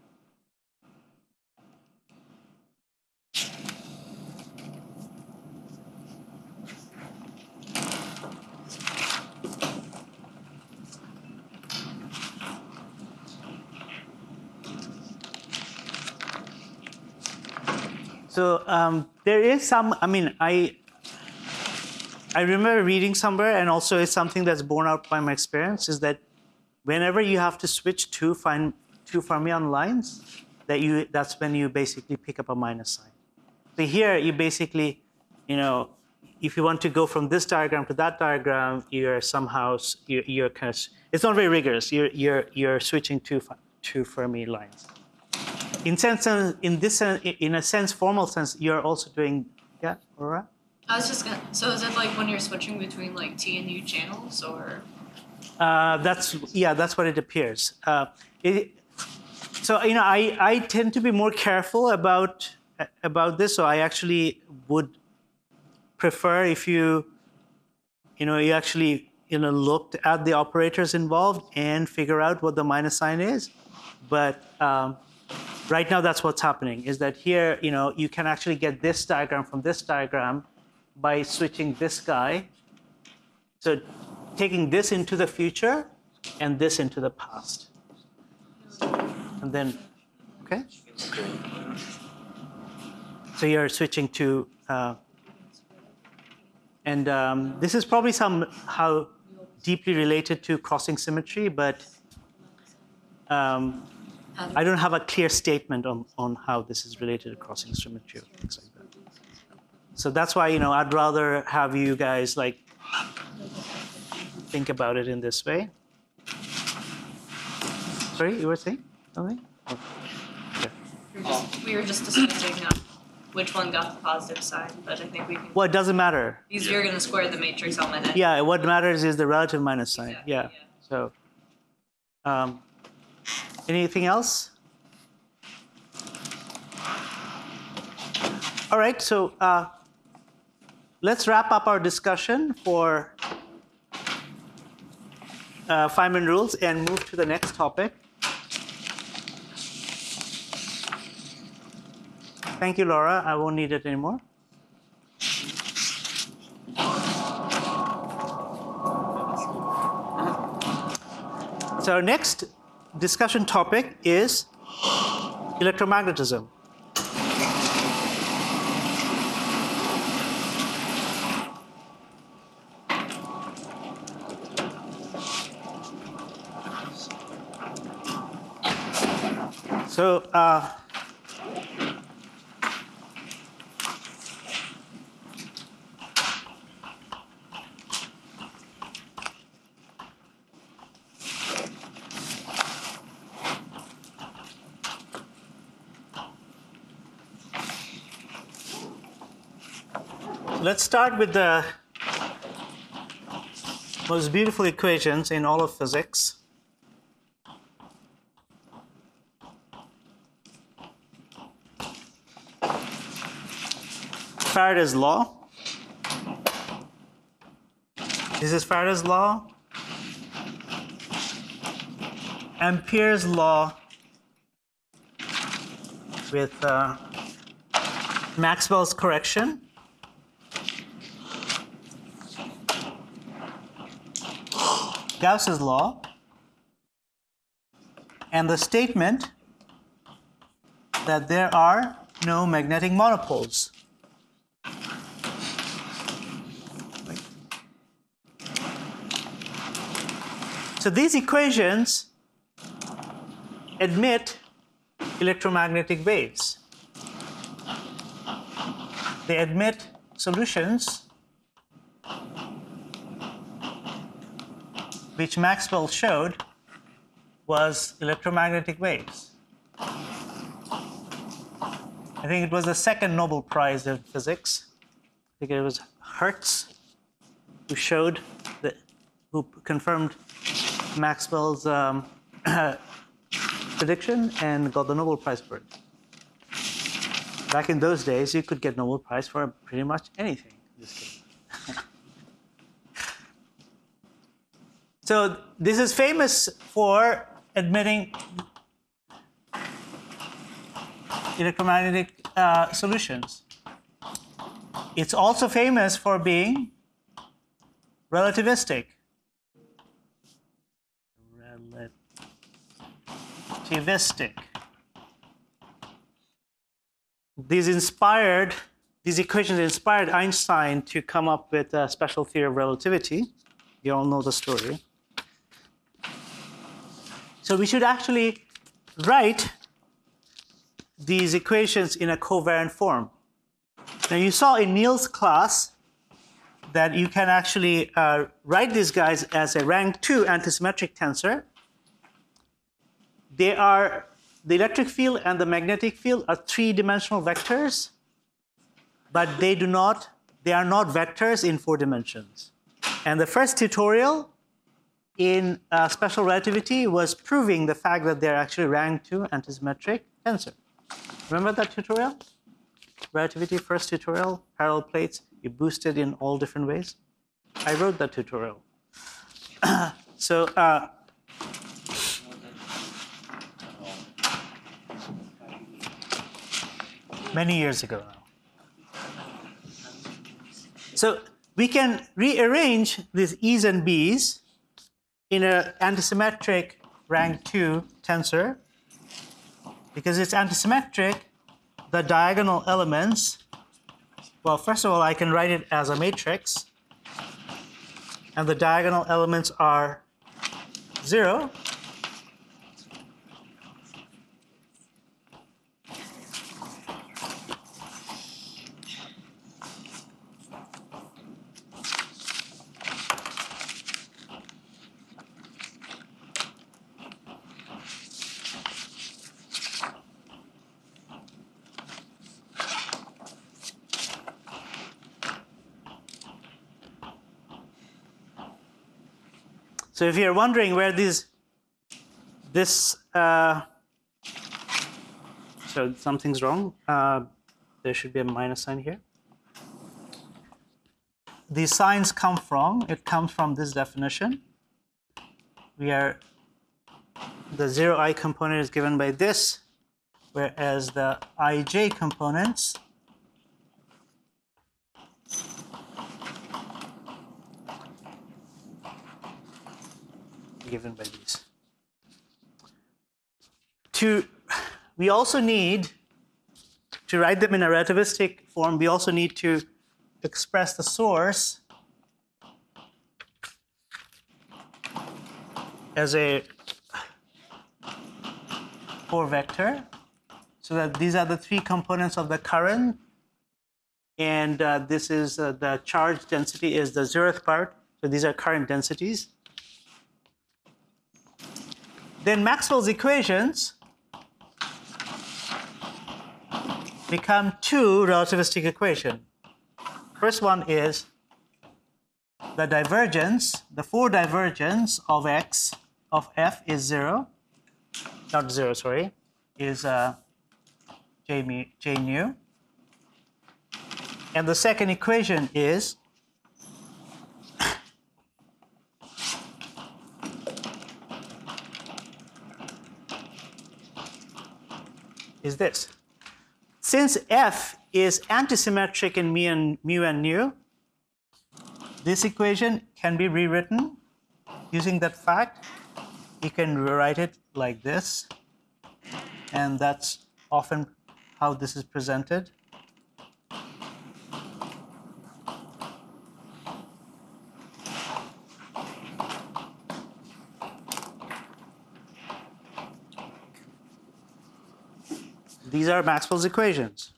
So um, there is some, I mean, I I remember reading somewhere, and also it's something that's borne out by my experience, is that whenever you have to switch two, fin- two fermion lines, that you that's when you basically pick up a minus sign. So here you basically, you know, if you want to go from this diagram to that diagram, you're somehow, you're, you're kind of, it's not very rigorous. You're, you're, you're switching two, two Fermi lines. In sense, in this, in a sense, formal sense, you're also doing, yeah, Aurora? I was just gonna. So is it like when you're switching between like T and U channels, or? Uh, that's yeah, that's what it appears. Uh, it, so you know, I, I tend to be more careful about about this. So I actually would prefer if you, you know, you actually you know looked at the operators involved and figure out what the minus sign is. But um, right now, that's what's happening. Is that here, you know, you can actually get this diagram from this diagram by switching this guy. So taking this into the future and this into the past. And then, okay? Okay. So you're switching to, uh, and um, this is probably somehow deeply related to crossing symmetry, but um, I don't have a clear statement on, on how this is related to crossing symmetry or things like that. So that's why, you know, I'd rather have you guys like think about it in this way. Sorry, you were saying something? Oh. Yeah. We were just, we were just discussing uh, which one got the positive sign, but I think we can. Well, it doesn't matter. Because you're gonna square the matrix element. Anyway. Yeah, what matters is the relative minus sign. Exactly, Yeah. yeah. So, um, anything else? All right. So uh, let's wrap up our discussion for uh, Feynman rules and move to the next topic. Thank you, Laura. I won't need it anymore. So our next discussion topic is electromagnetism. So uh, let's start with the most beautiful equations in all of physics. Faraday's law. This is Faraday's law. Ampere's law with uh, Maxwell's correction. Gauss's law. And the statement that there are no magnetic monopoles. So these equations admit electromagnetic waves. They admit solutions which Maxwell showed was electromagnetic waves. I think it was the second Nobel Prize in physics. I think it was Hertz who showed that, who confirmed Maxwell's um, prediction and got the Nobel Prize for it. Back in those days, you could get Nobel Prize for pretty much anything. Just kidding. So this is famous for admitting electromagnetic uh, solutions. It's also famous for being relativistic. Relativistic. These inspired, these equations inspired Einstein to come up with a special theory of relativity. You all know the story. So we should actually write these equations in a covariant form. Now you saw in Neil's class that you can actually uh, write these guys as a rank two antisymmetric tensor. They are, the electric field and the magnetic field are three-dimensional vectors, but they do not, they are not vectors in four dimensions. And the first tutorial in uh, special relativity was proving the fact that they're actually rank two antisymmetric tensor. Remember that tutorial? Relativity first tutorial, parallel plates, you boosted in all different ways. I wrote that tutorial. So, uh, many years ago now. So we can rearrange these E's and B's in an antisymmetric rank two tensor. Because it's antisymmetric, the diagonal elements, well, first of all, I can write it as a matrix. And the diagonal elements are zero. So if you're wondering where these, this, uh, so something's wrong. Uh, there should be a minus sign here. These signs come from, it comes from this definition. We are, the zero I component is given by this, whereas the ij components given by these. To, we also need to write them in a relativistic form. We also need to express the source as a four vector, so that these are the three components of the current, and uh, this is uh, the charge density is the zeroth part, so these are current densities. Then Maxwell's equations become two relativistic equations. First one is the divergence, the four divergence of x of f is zero, not zero, sorry, is uh, j, mu, j nu. And the second equation is is this. Since f is antisymmetric in mu and, mu and nu, this equation can be rewritten using that fact. You can rewrite it like this, and that's often how this is presented. These are Maxwell's equations.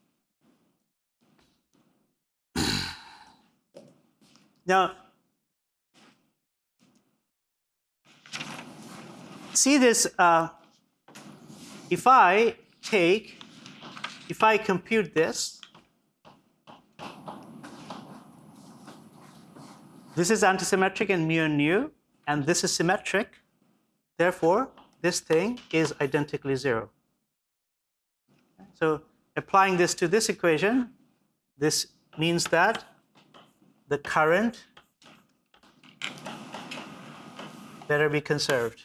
Now, see this, uh, if I take, if I compute this, this is antisymmetric in mu and nu, and this is symmetric. Therefore, this thing is identically zero. So applying this to this equation, this means that the current better be conserved.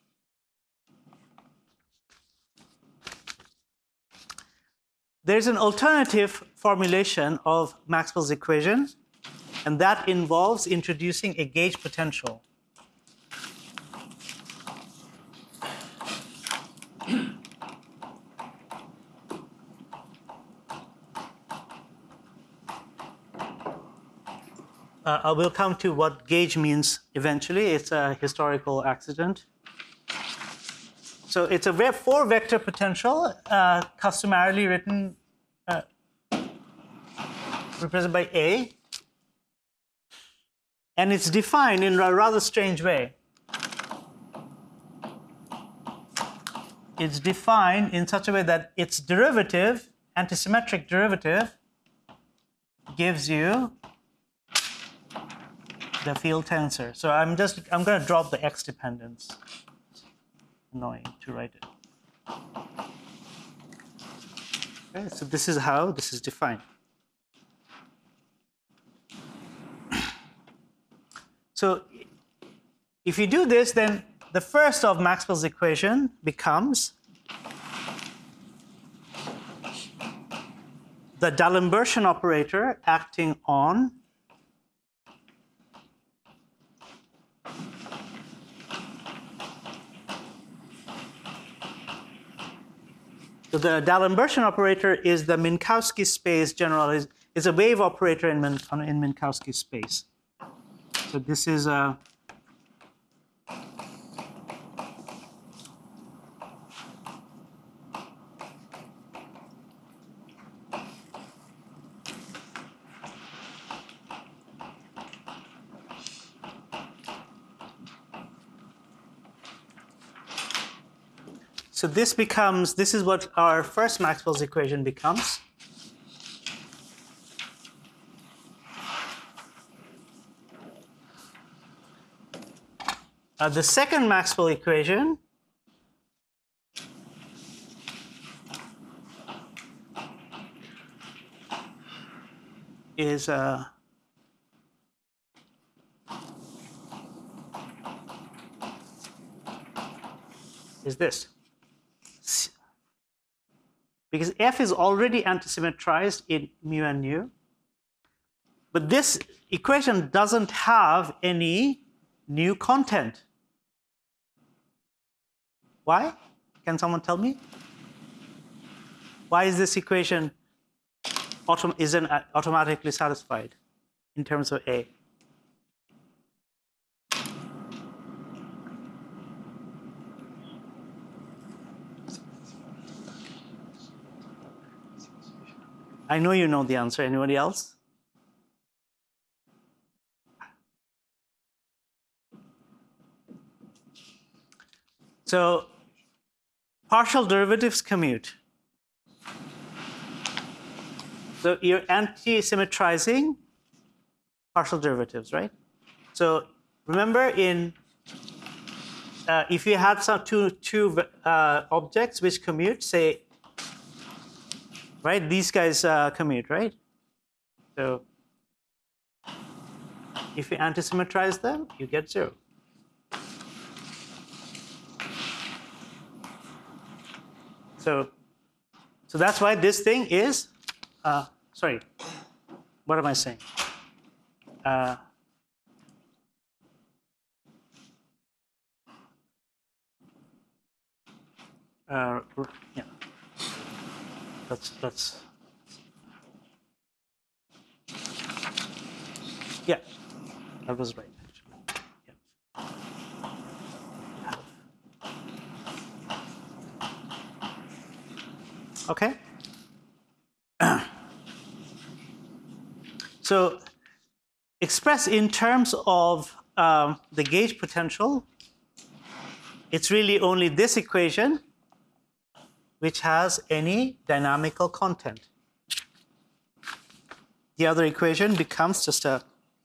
There's an alternative formulation of Maxwell's equation, and that involves introducing a gauge potential. Uh, I will come to what gauge means eventually. It's a historical accident. So it's a four vector potential, uh, customarily written, uh, represented by A. And it's defined in a rather strange way. It's defined in such a way that its derivative, antisymmetric derivative, gives you the field tensor. So I'm just, I'm going to drop the x dependence. Annoying to write it. Okay, so this is how this is defined. So if you do this, then the first of Maxwell's equation becomes the D'Alembert operator acting on So the D'Alembert operator is the Minkowski space general, is, is a wave operator in, Min, in Minkowski space. So this is a So this becomes, this is what our first Maxwell's equation becomes. Uh, the second Maxwell equation is uh, is this. Because F is already antisymmetrized in mu and nu. But this equation doesn't have any new content. Why? Can someone tell me? Why is this equation autom isn't automatically satisfied in terms of A? I know you know the answer. Anybody else? So partial derivatives commute. So you're anti-symmetrizing partial derivatives, right? So remember, in uh, if you had some two two uh, objects which commute, say, right? These guys uh, commute, right? So if you anti-symmetrize them, you get zero. So, so that's why this thing is, uh, sorry, what am I saying? Uh, uh, yeah, that's, that's, yeah, that was right. Yeah. Okay. So expressed in terms of um, the gauge potential, it's really only this equation which has any dynamical content. The other equation becomes just a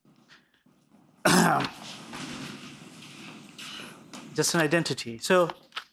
just an identity. So,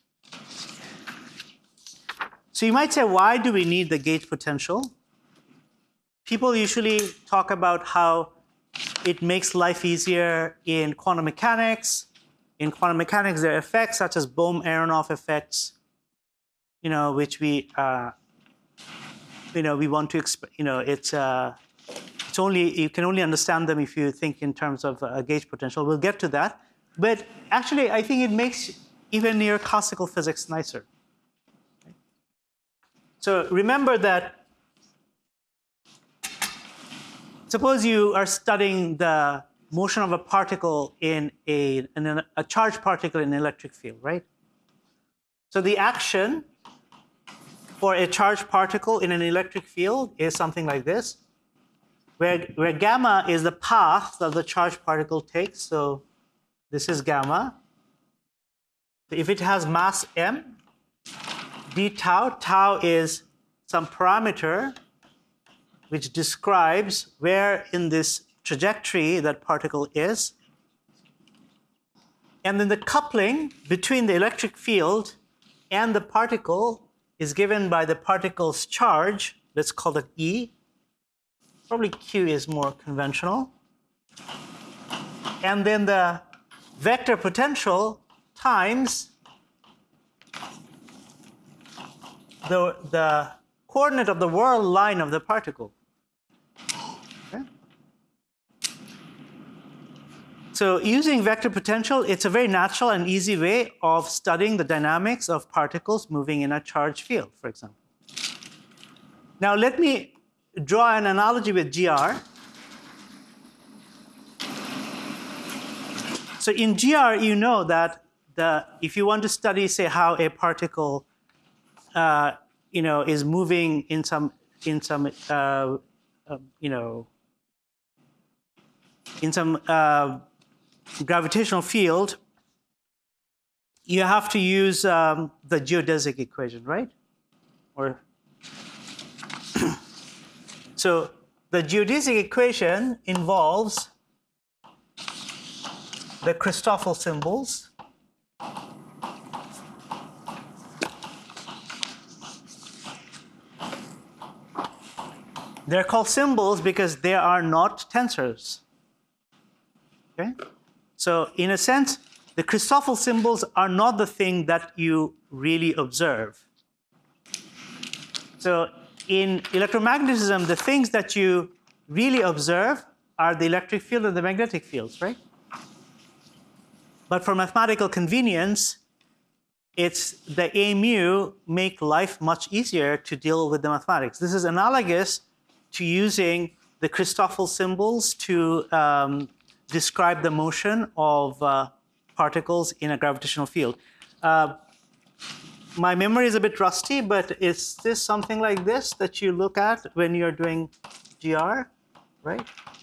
so you might say, why do we need the gauge potential? People usually talk about how it makes life easier in quantum mechanics. In quantum mechanics, there are effects such as Bohm-Aharonov effects, you know, which we, uh, you know, we want to, exp you know, it's, uh, it's only, you can only understand them if you think in terms of uh, gauge potential. We'll get to that. But actually, I think it makes even near classical physics nicer. So remember that, suppose you are studying the motion of a particle in a, in a, a charged particle in an electric field, right? So the action for a charged particle in an electric field is something like this, where, where gamma is the path that the charged particle takes. So this is gamma. If it has mass m, d tau, tau is some parameter which describes where in this trajectory that particle is. And then the coupling between the electric field and the particle is given by the particle's charge. Let's call it E. Probably Q is more conventional. And then the vector potential times the, the coordinate of the whirl line of the particle. Okay? So using vector potential, it's a very natural and easy way of studying the dynamics of particles moving in a charged field, for example. Now let me draw an analogy with G R. So in G R, you know that the, if you want to study, say, how a particle uh, you know, is moving in some, in some uh, uh, you know, in some uh, gravitational field, you have to use um, the geodesic equation, right? Or so the geodesic equation involves the Christoffel symbols. They're called symbols because they are not tensors. Okay? So in a sense, the Christoffel symbols are not the thing that you really observe. So in electromagnetism, the things that you really observe are the electric field and the magnetic fields, right? But for mathematical convenience, it's the A mu make life much easier to deal with the mathematics. This is analogous to using the Christoffel symbols to um, describe the motion of uh, particles in a gravitational field. Uh, my memory is a bit rusty, but is this something like this that you look at when you're doing G R, right?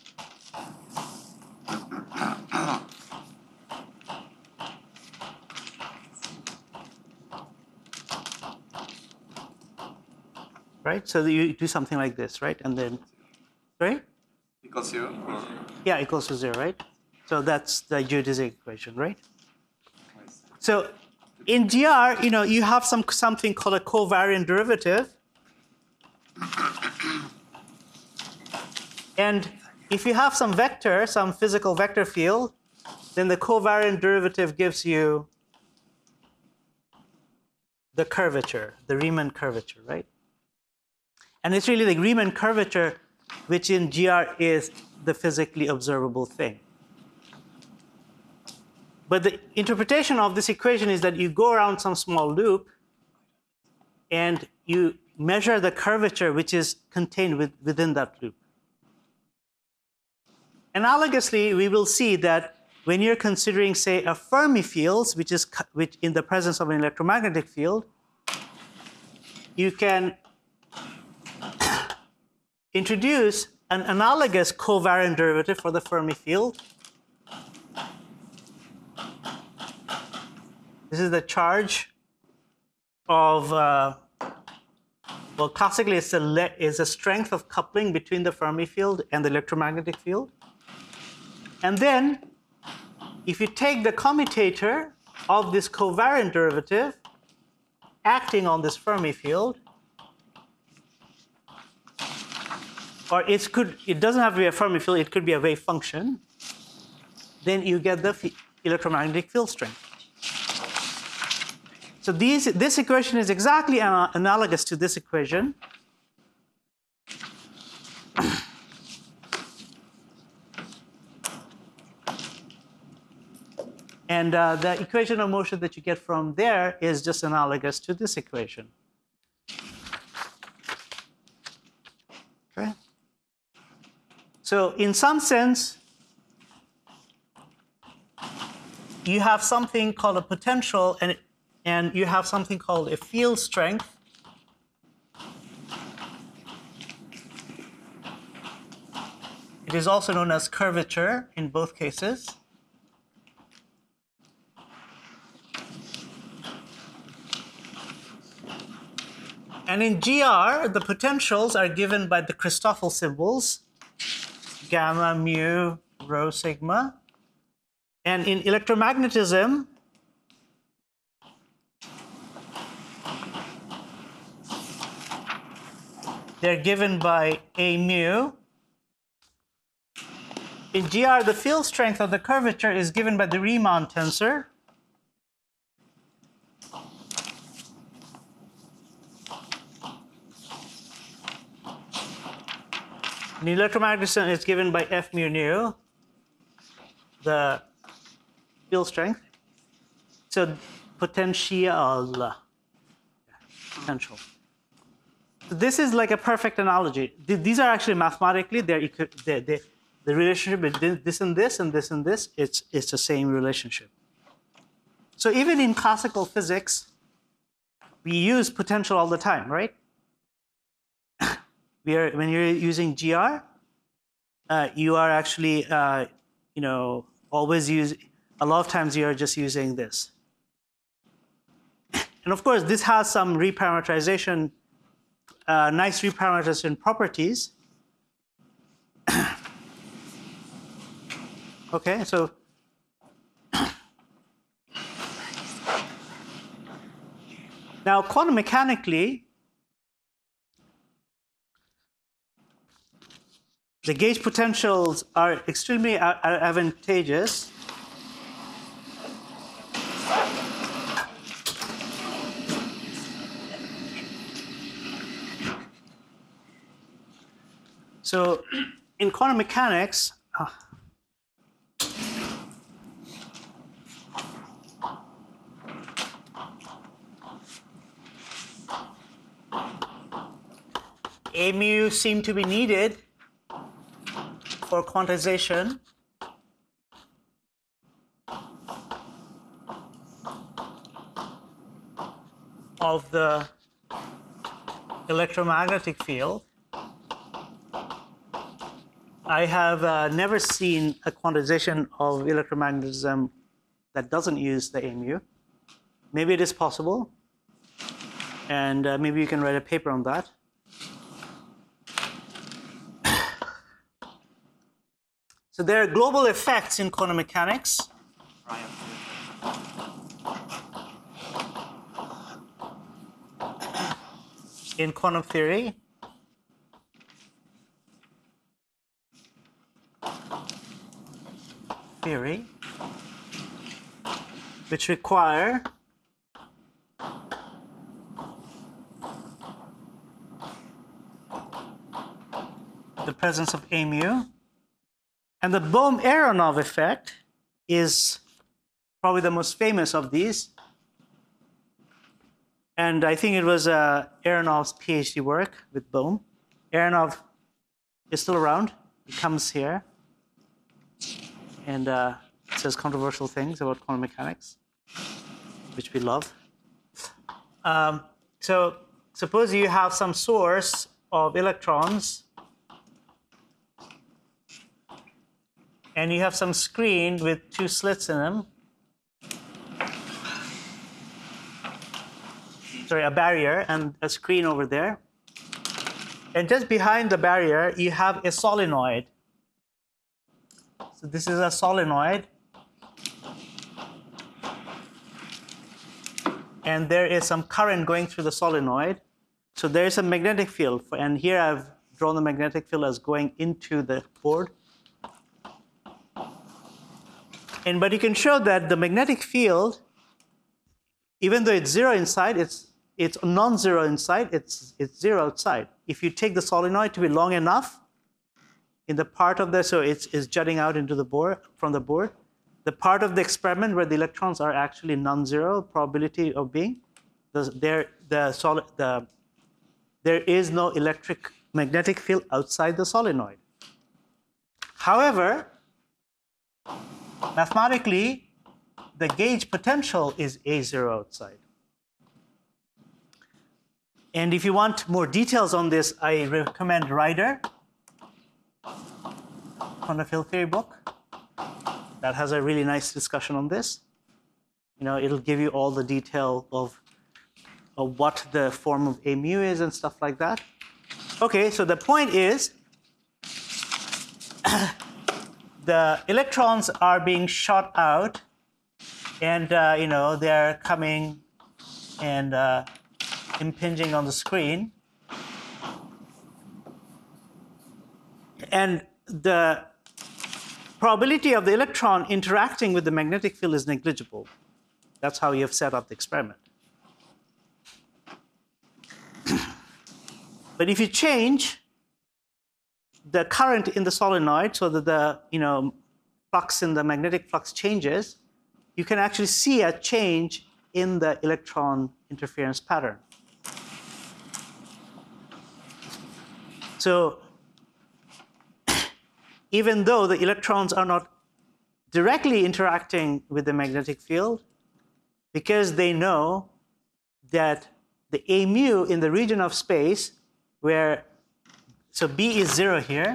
Right, so you do something like this, right? And then, right? Equals zero? Or? Yeah, equals to zero, right? So that's the geodesic equation, right? So in G R, you know, you have some something called a covariant derivative. And if you have some vector, some physical vector field, then the covariant derivative gives you the curvature, the Riemann curvature, right? And it's really the Riemann curvature, which in G R is the physically observable thing. But the interpretation of this equation is that you go around some small loop and you measure the curvature which is contained with, within that loop. Analogously, we will see that when you're considering, say, a Fermi field, which is which in the presence of an electromagnetic field, you can introduce an analogous covariant derivative for the Fermi field. This is the charge of, uh, well, classically it's a, it's a strength of coupling between the Fermi field and the electromagnetic field. And then, if you take the commutator of this covariant derivative acting on this Fermi field, or it could, it doesn't have to be a Fermi field, it could be a wave function, then you get the electromagnetic field strength. So these, this equation is exactly ana analogous to this equation. And uh, the equation of motion that you get from there is just analogous to this equation. Okay. So in some sense, you have something called a potential, and, and you have something called a field strength. It is also known as curvature in both cases. And in G R, the potentials are given by the Christoffel symbols, gamma, mu, rho, sigma. And in electromagnetism, they're given by A mu. In G R, the field strength of the curvature is given by the Riemann tensor. In electromagnetism, it's given by F mu nu, the field strength. So potential, potential. So this is like a perfect analogy. These are actually mathematically, they're, they're, they're, the relationship between this and this and this and this, it's, it's the same relationship. So even in classical physics, we use potential all the time, right? We are, when you're using G R, uh, you are actually, uh, you know, always use, a lot of times you are just using this. And of course, this has some reparameterization, uh, nice reparameterization properties. Okay, so now quantum mechanically, the gauge potentials are extremely advantageous. So in quantum mechanics, uh, A mu seem to be needed for quantization. of the electromagnetic field, I have uh, never seen a quantization of electromagnetism that doesn't use the A M U. Maybe it is possible, and uh, maybe you can write a paper on that. So there are global effects in quantum mechanics. In quantum theory. Theory, which require the presence of A M U. And the Bohm-Aharonov effect is probably the most famous of these. And I think it was uh, Aharonov's PhD work with Bohm. Aharonov is still around. He comes here and uh, says controversial things about quantum mechanics, which we love. Um, so suppose you have some source of electrons, and you have some screen with two slits in them. Sorry, a barrier and a screen over there. And just behind the barrier, you have a solenoid. So this is a solenoid. And there is some current going through the solenoid. So there is a magnetic field. And here I've drawn the magnetic field as going into the board. And but you can show that the magnetic field, even though it's zero inside, it's it's non-zero inside, it's it's zero outside. If you take the solenoid to be long enough in the part of the, so it's, it's jutting out into the board, from the board, the part of the experiment where the electrons are actually non-zero probability of being, the, there, the solid, the, there is no electric magnetic field outside the solenoid. However, mathematically, the gauge potential is A zero outside. And if you want more details on this, I recommend Ryder, quantum field theory book. That has a really nice discussion on this. You know, it'll give you all the detail of, of what the form of A M U is and stuff like that. Okay, so the point is, the electrons are being shot out, and uh, you know, they're coming and uh, impinging on the screen. And the probability of the electron interacting with the magnetic field is negligible. That's how you've set up the experiment. But if you change the current in the solenoid so that the you know, flux in the magnetic flux changes, you can actually see a change in the electron interference pattern. So even though the electrons are not directly interacting with the magnetic field, because they know that the A M U in the region of space where, so B is zero here,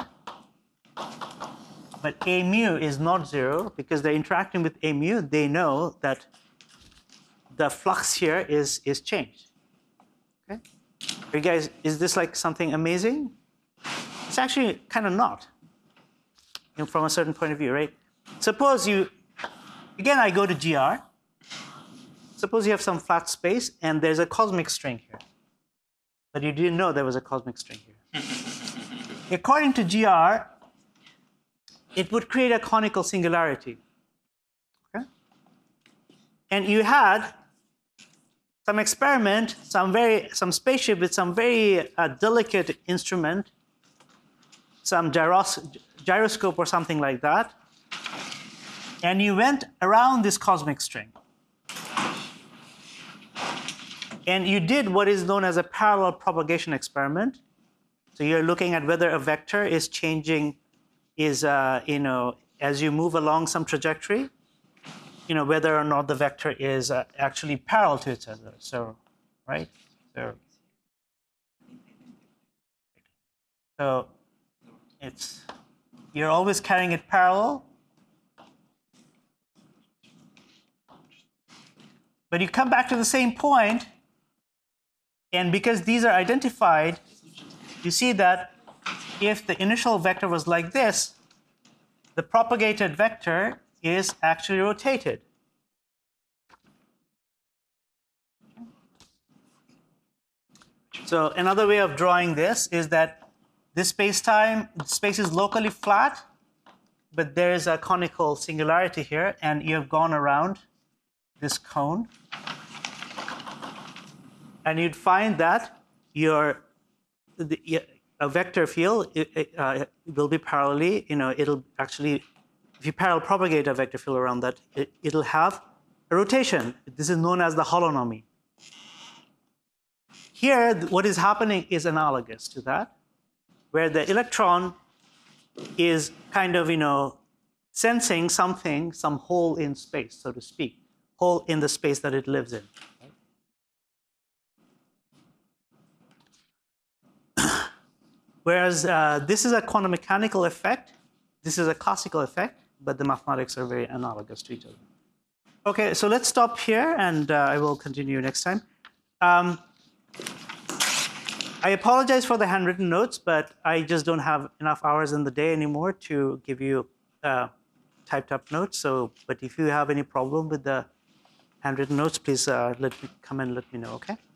but A M U is not zero, because they're interacting with A M U, they know that the flux here is, is changed. Okay? You guys, is this like something amazing? It's actually kind of not, you know, from a certain point of view, right? Suppose you, again, I go to G R. Suppose you have some flat space and there's a cosmic string here. But you didn't know there was a cosmic string here. According to G R, it would create a conical singularity. Okay? And you had some experiment, some very, some spaceship with some very uh, delicate instrument, some gyros gyroscope or something like that, and you went around this cosmic string. And you did what is known as a parallel propagation experiment. So you're looking at whether a vector is changing, is, uh, you know, as you move along some trajectory, you know, whether or not the vector is uh, actually parallel to each other. So right? So, so it's, you're always carrying it parallel. But you come back to the same point, and because these are identified, you see that if the initial vector was like this, the propagated vector is actually rotated. So another way of drawing this is that this space-time, space is locally flat, but there is a conical singularity here, and you have gone around this cone. And you'd find that your the, a vector field it, it, uh, will be parallelly, you know, it'll actually, if you parallel propagate a vector field around that, it, it'll have a rotation. This is known as the holonomy. Here, what is happening is analogous to that, where the electron is kind of, you know, sensing something, some hole in space, so to speak, hole in the space that it lives in. Whereas uh, this is a quantum mechanical effect, this is a classical effect, but the mathematics are very analogous to each other. Okay, so let's stop here, and uh, I will continue next time. Um, I apologize for the handwritten notes, but I just don't have enough hours in the day anymore to give you uh, typed up notes. So, but if you have any problem with the handwritten notes, please uh, let me come and let me know, okay?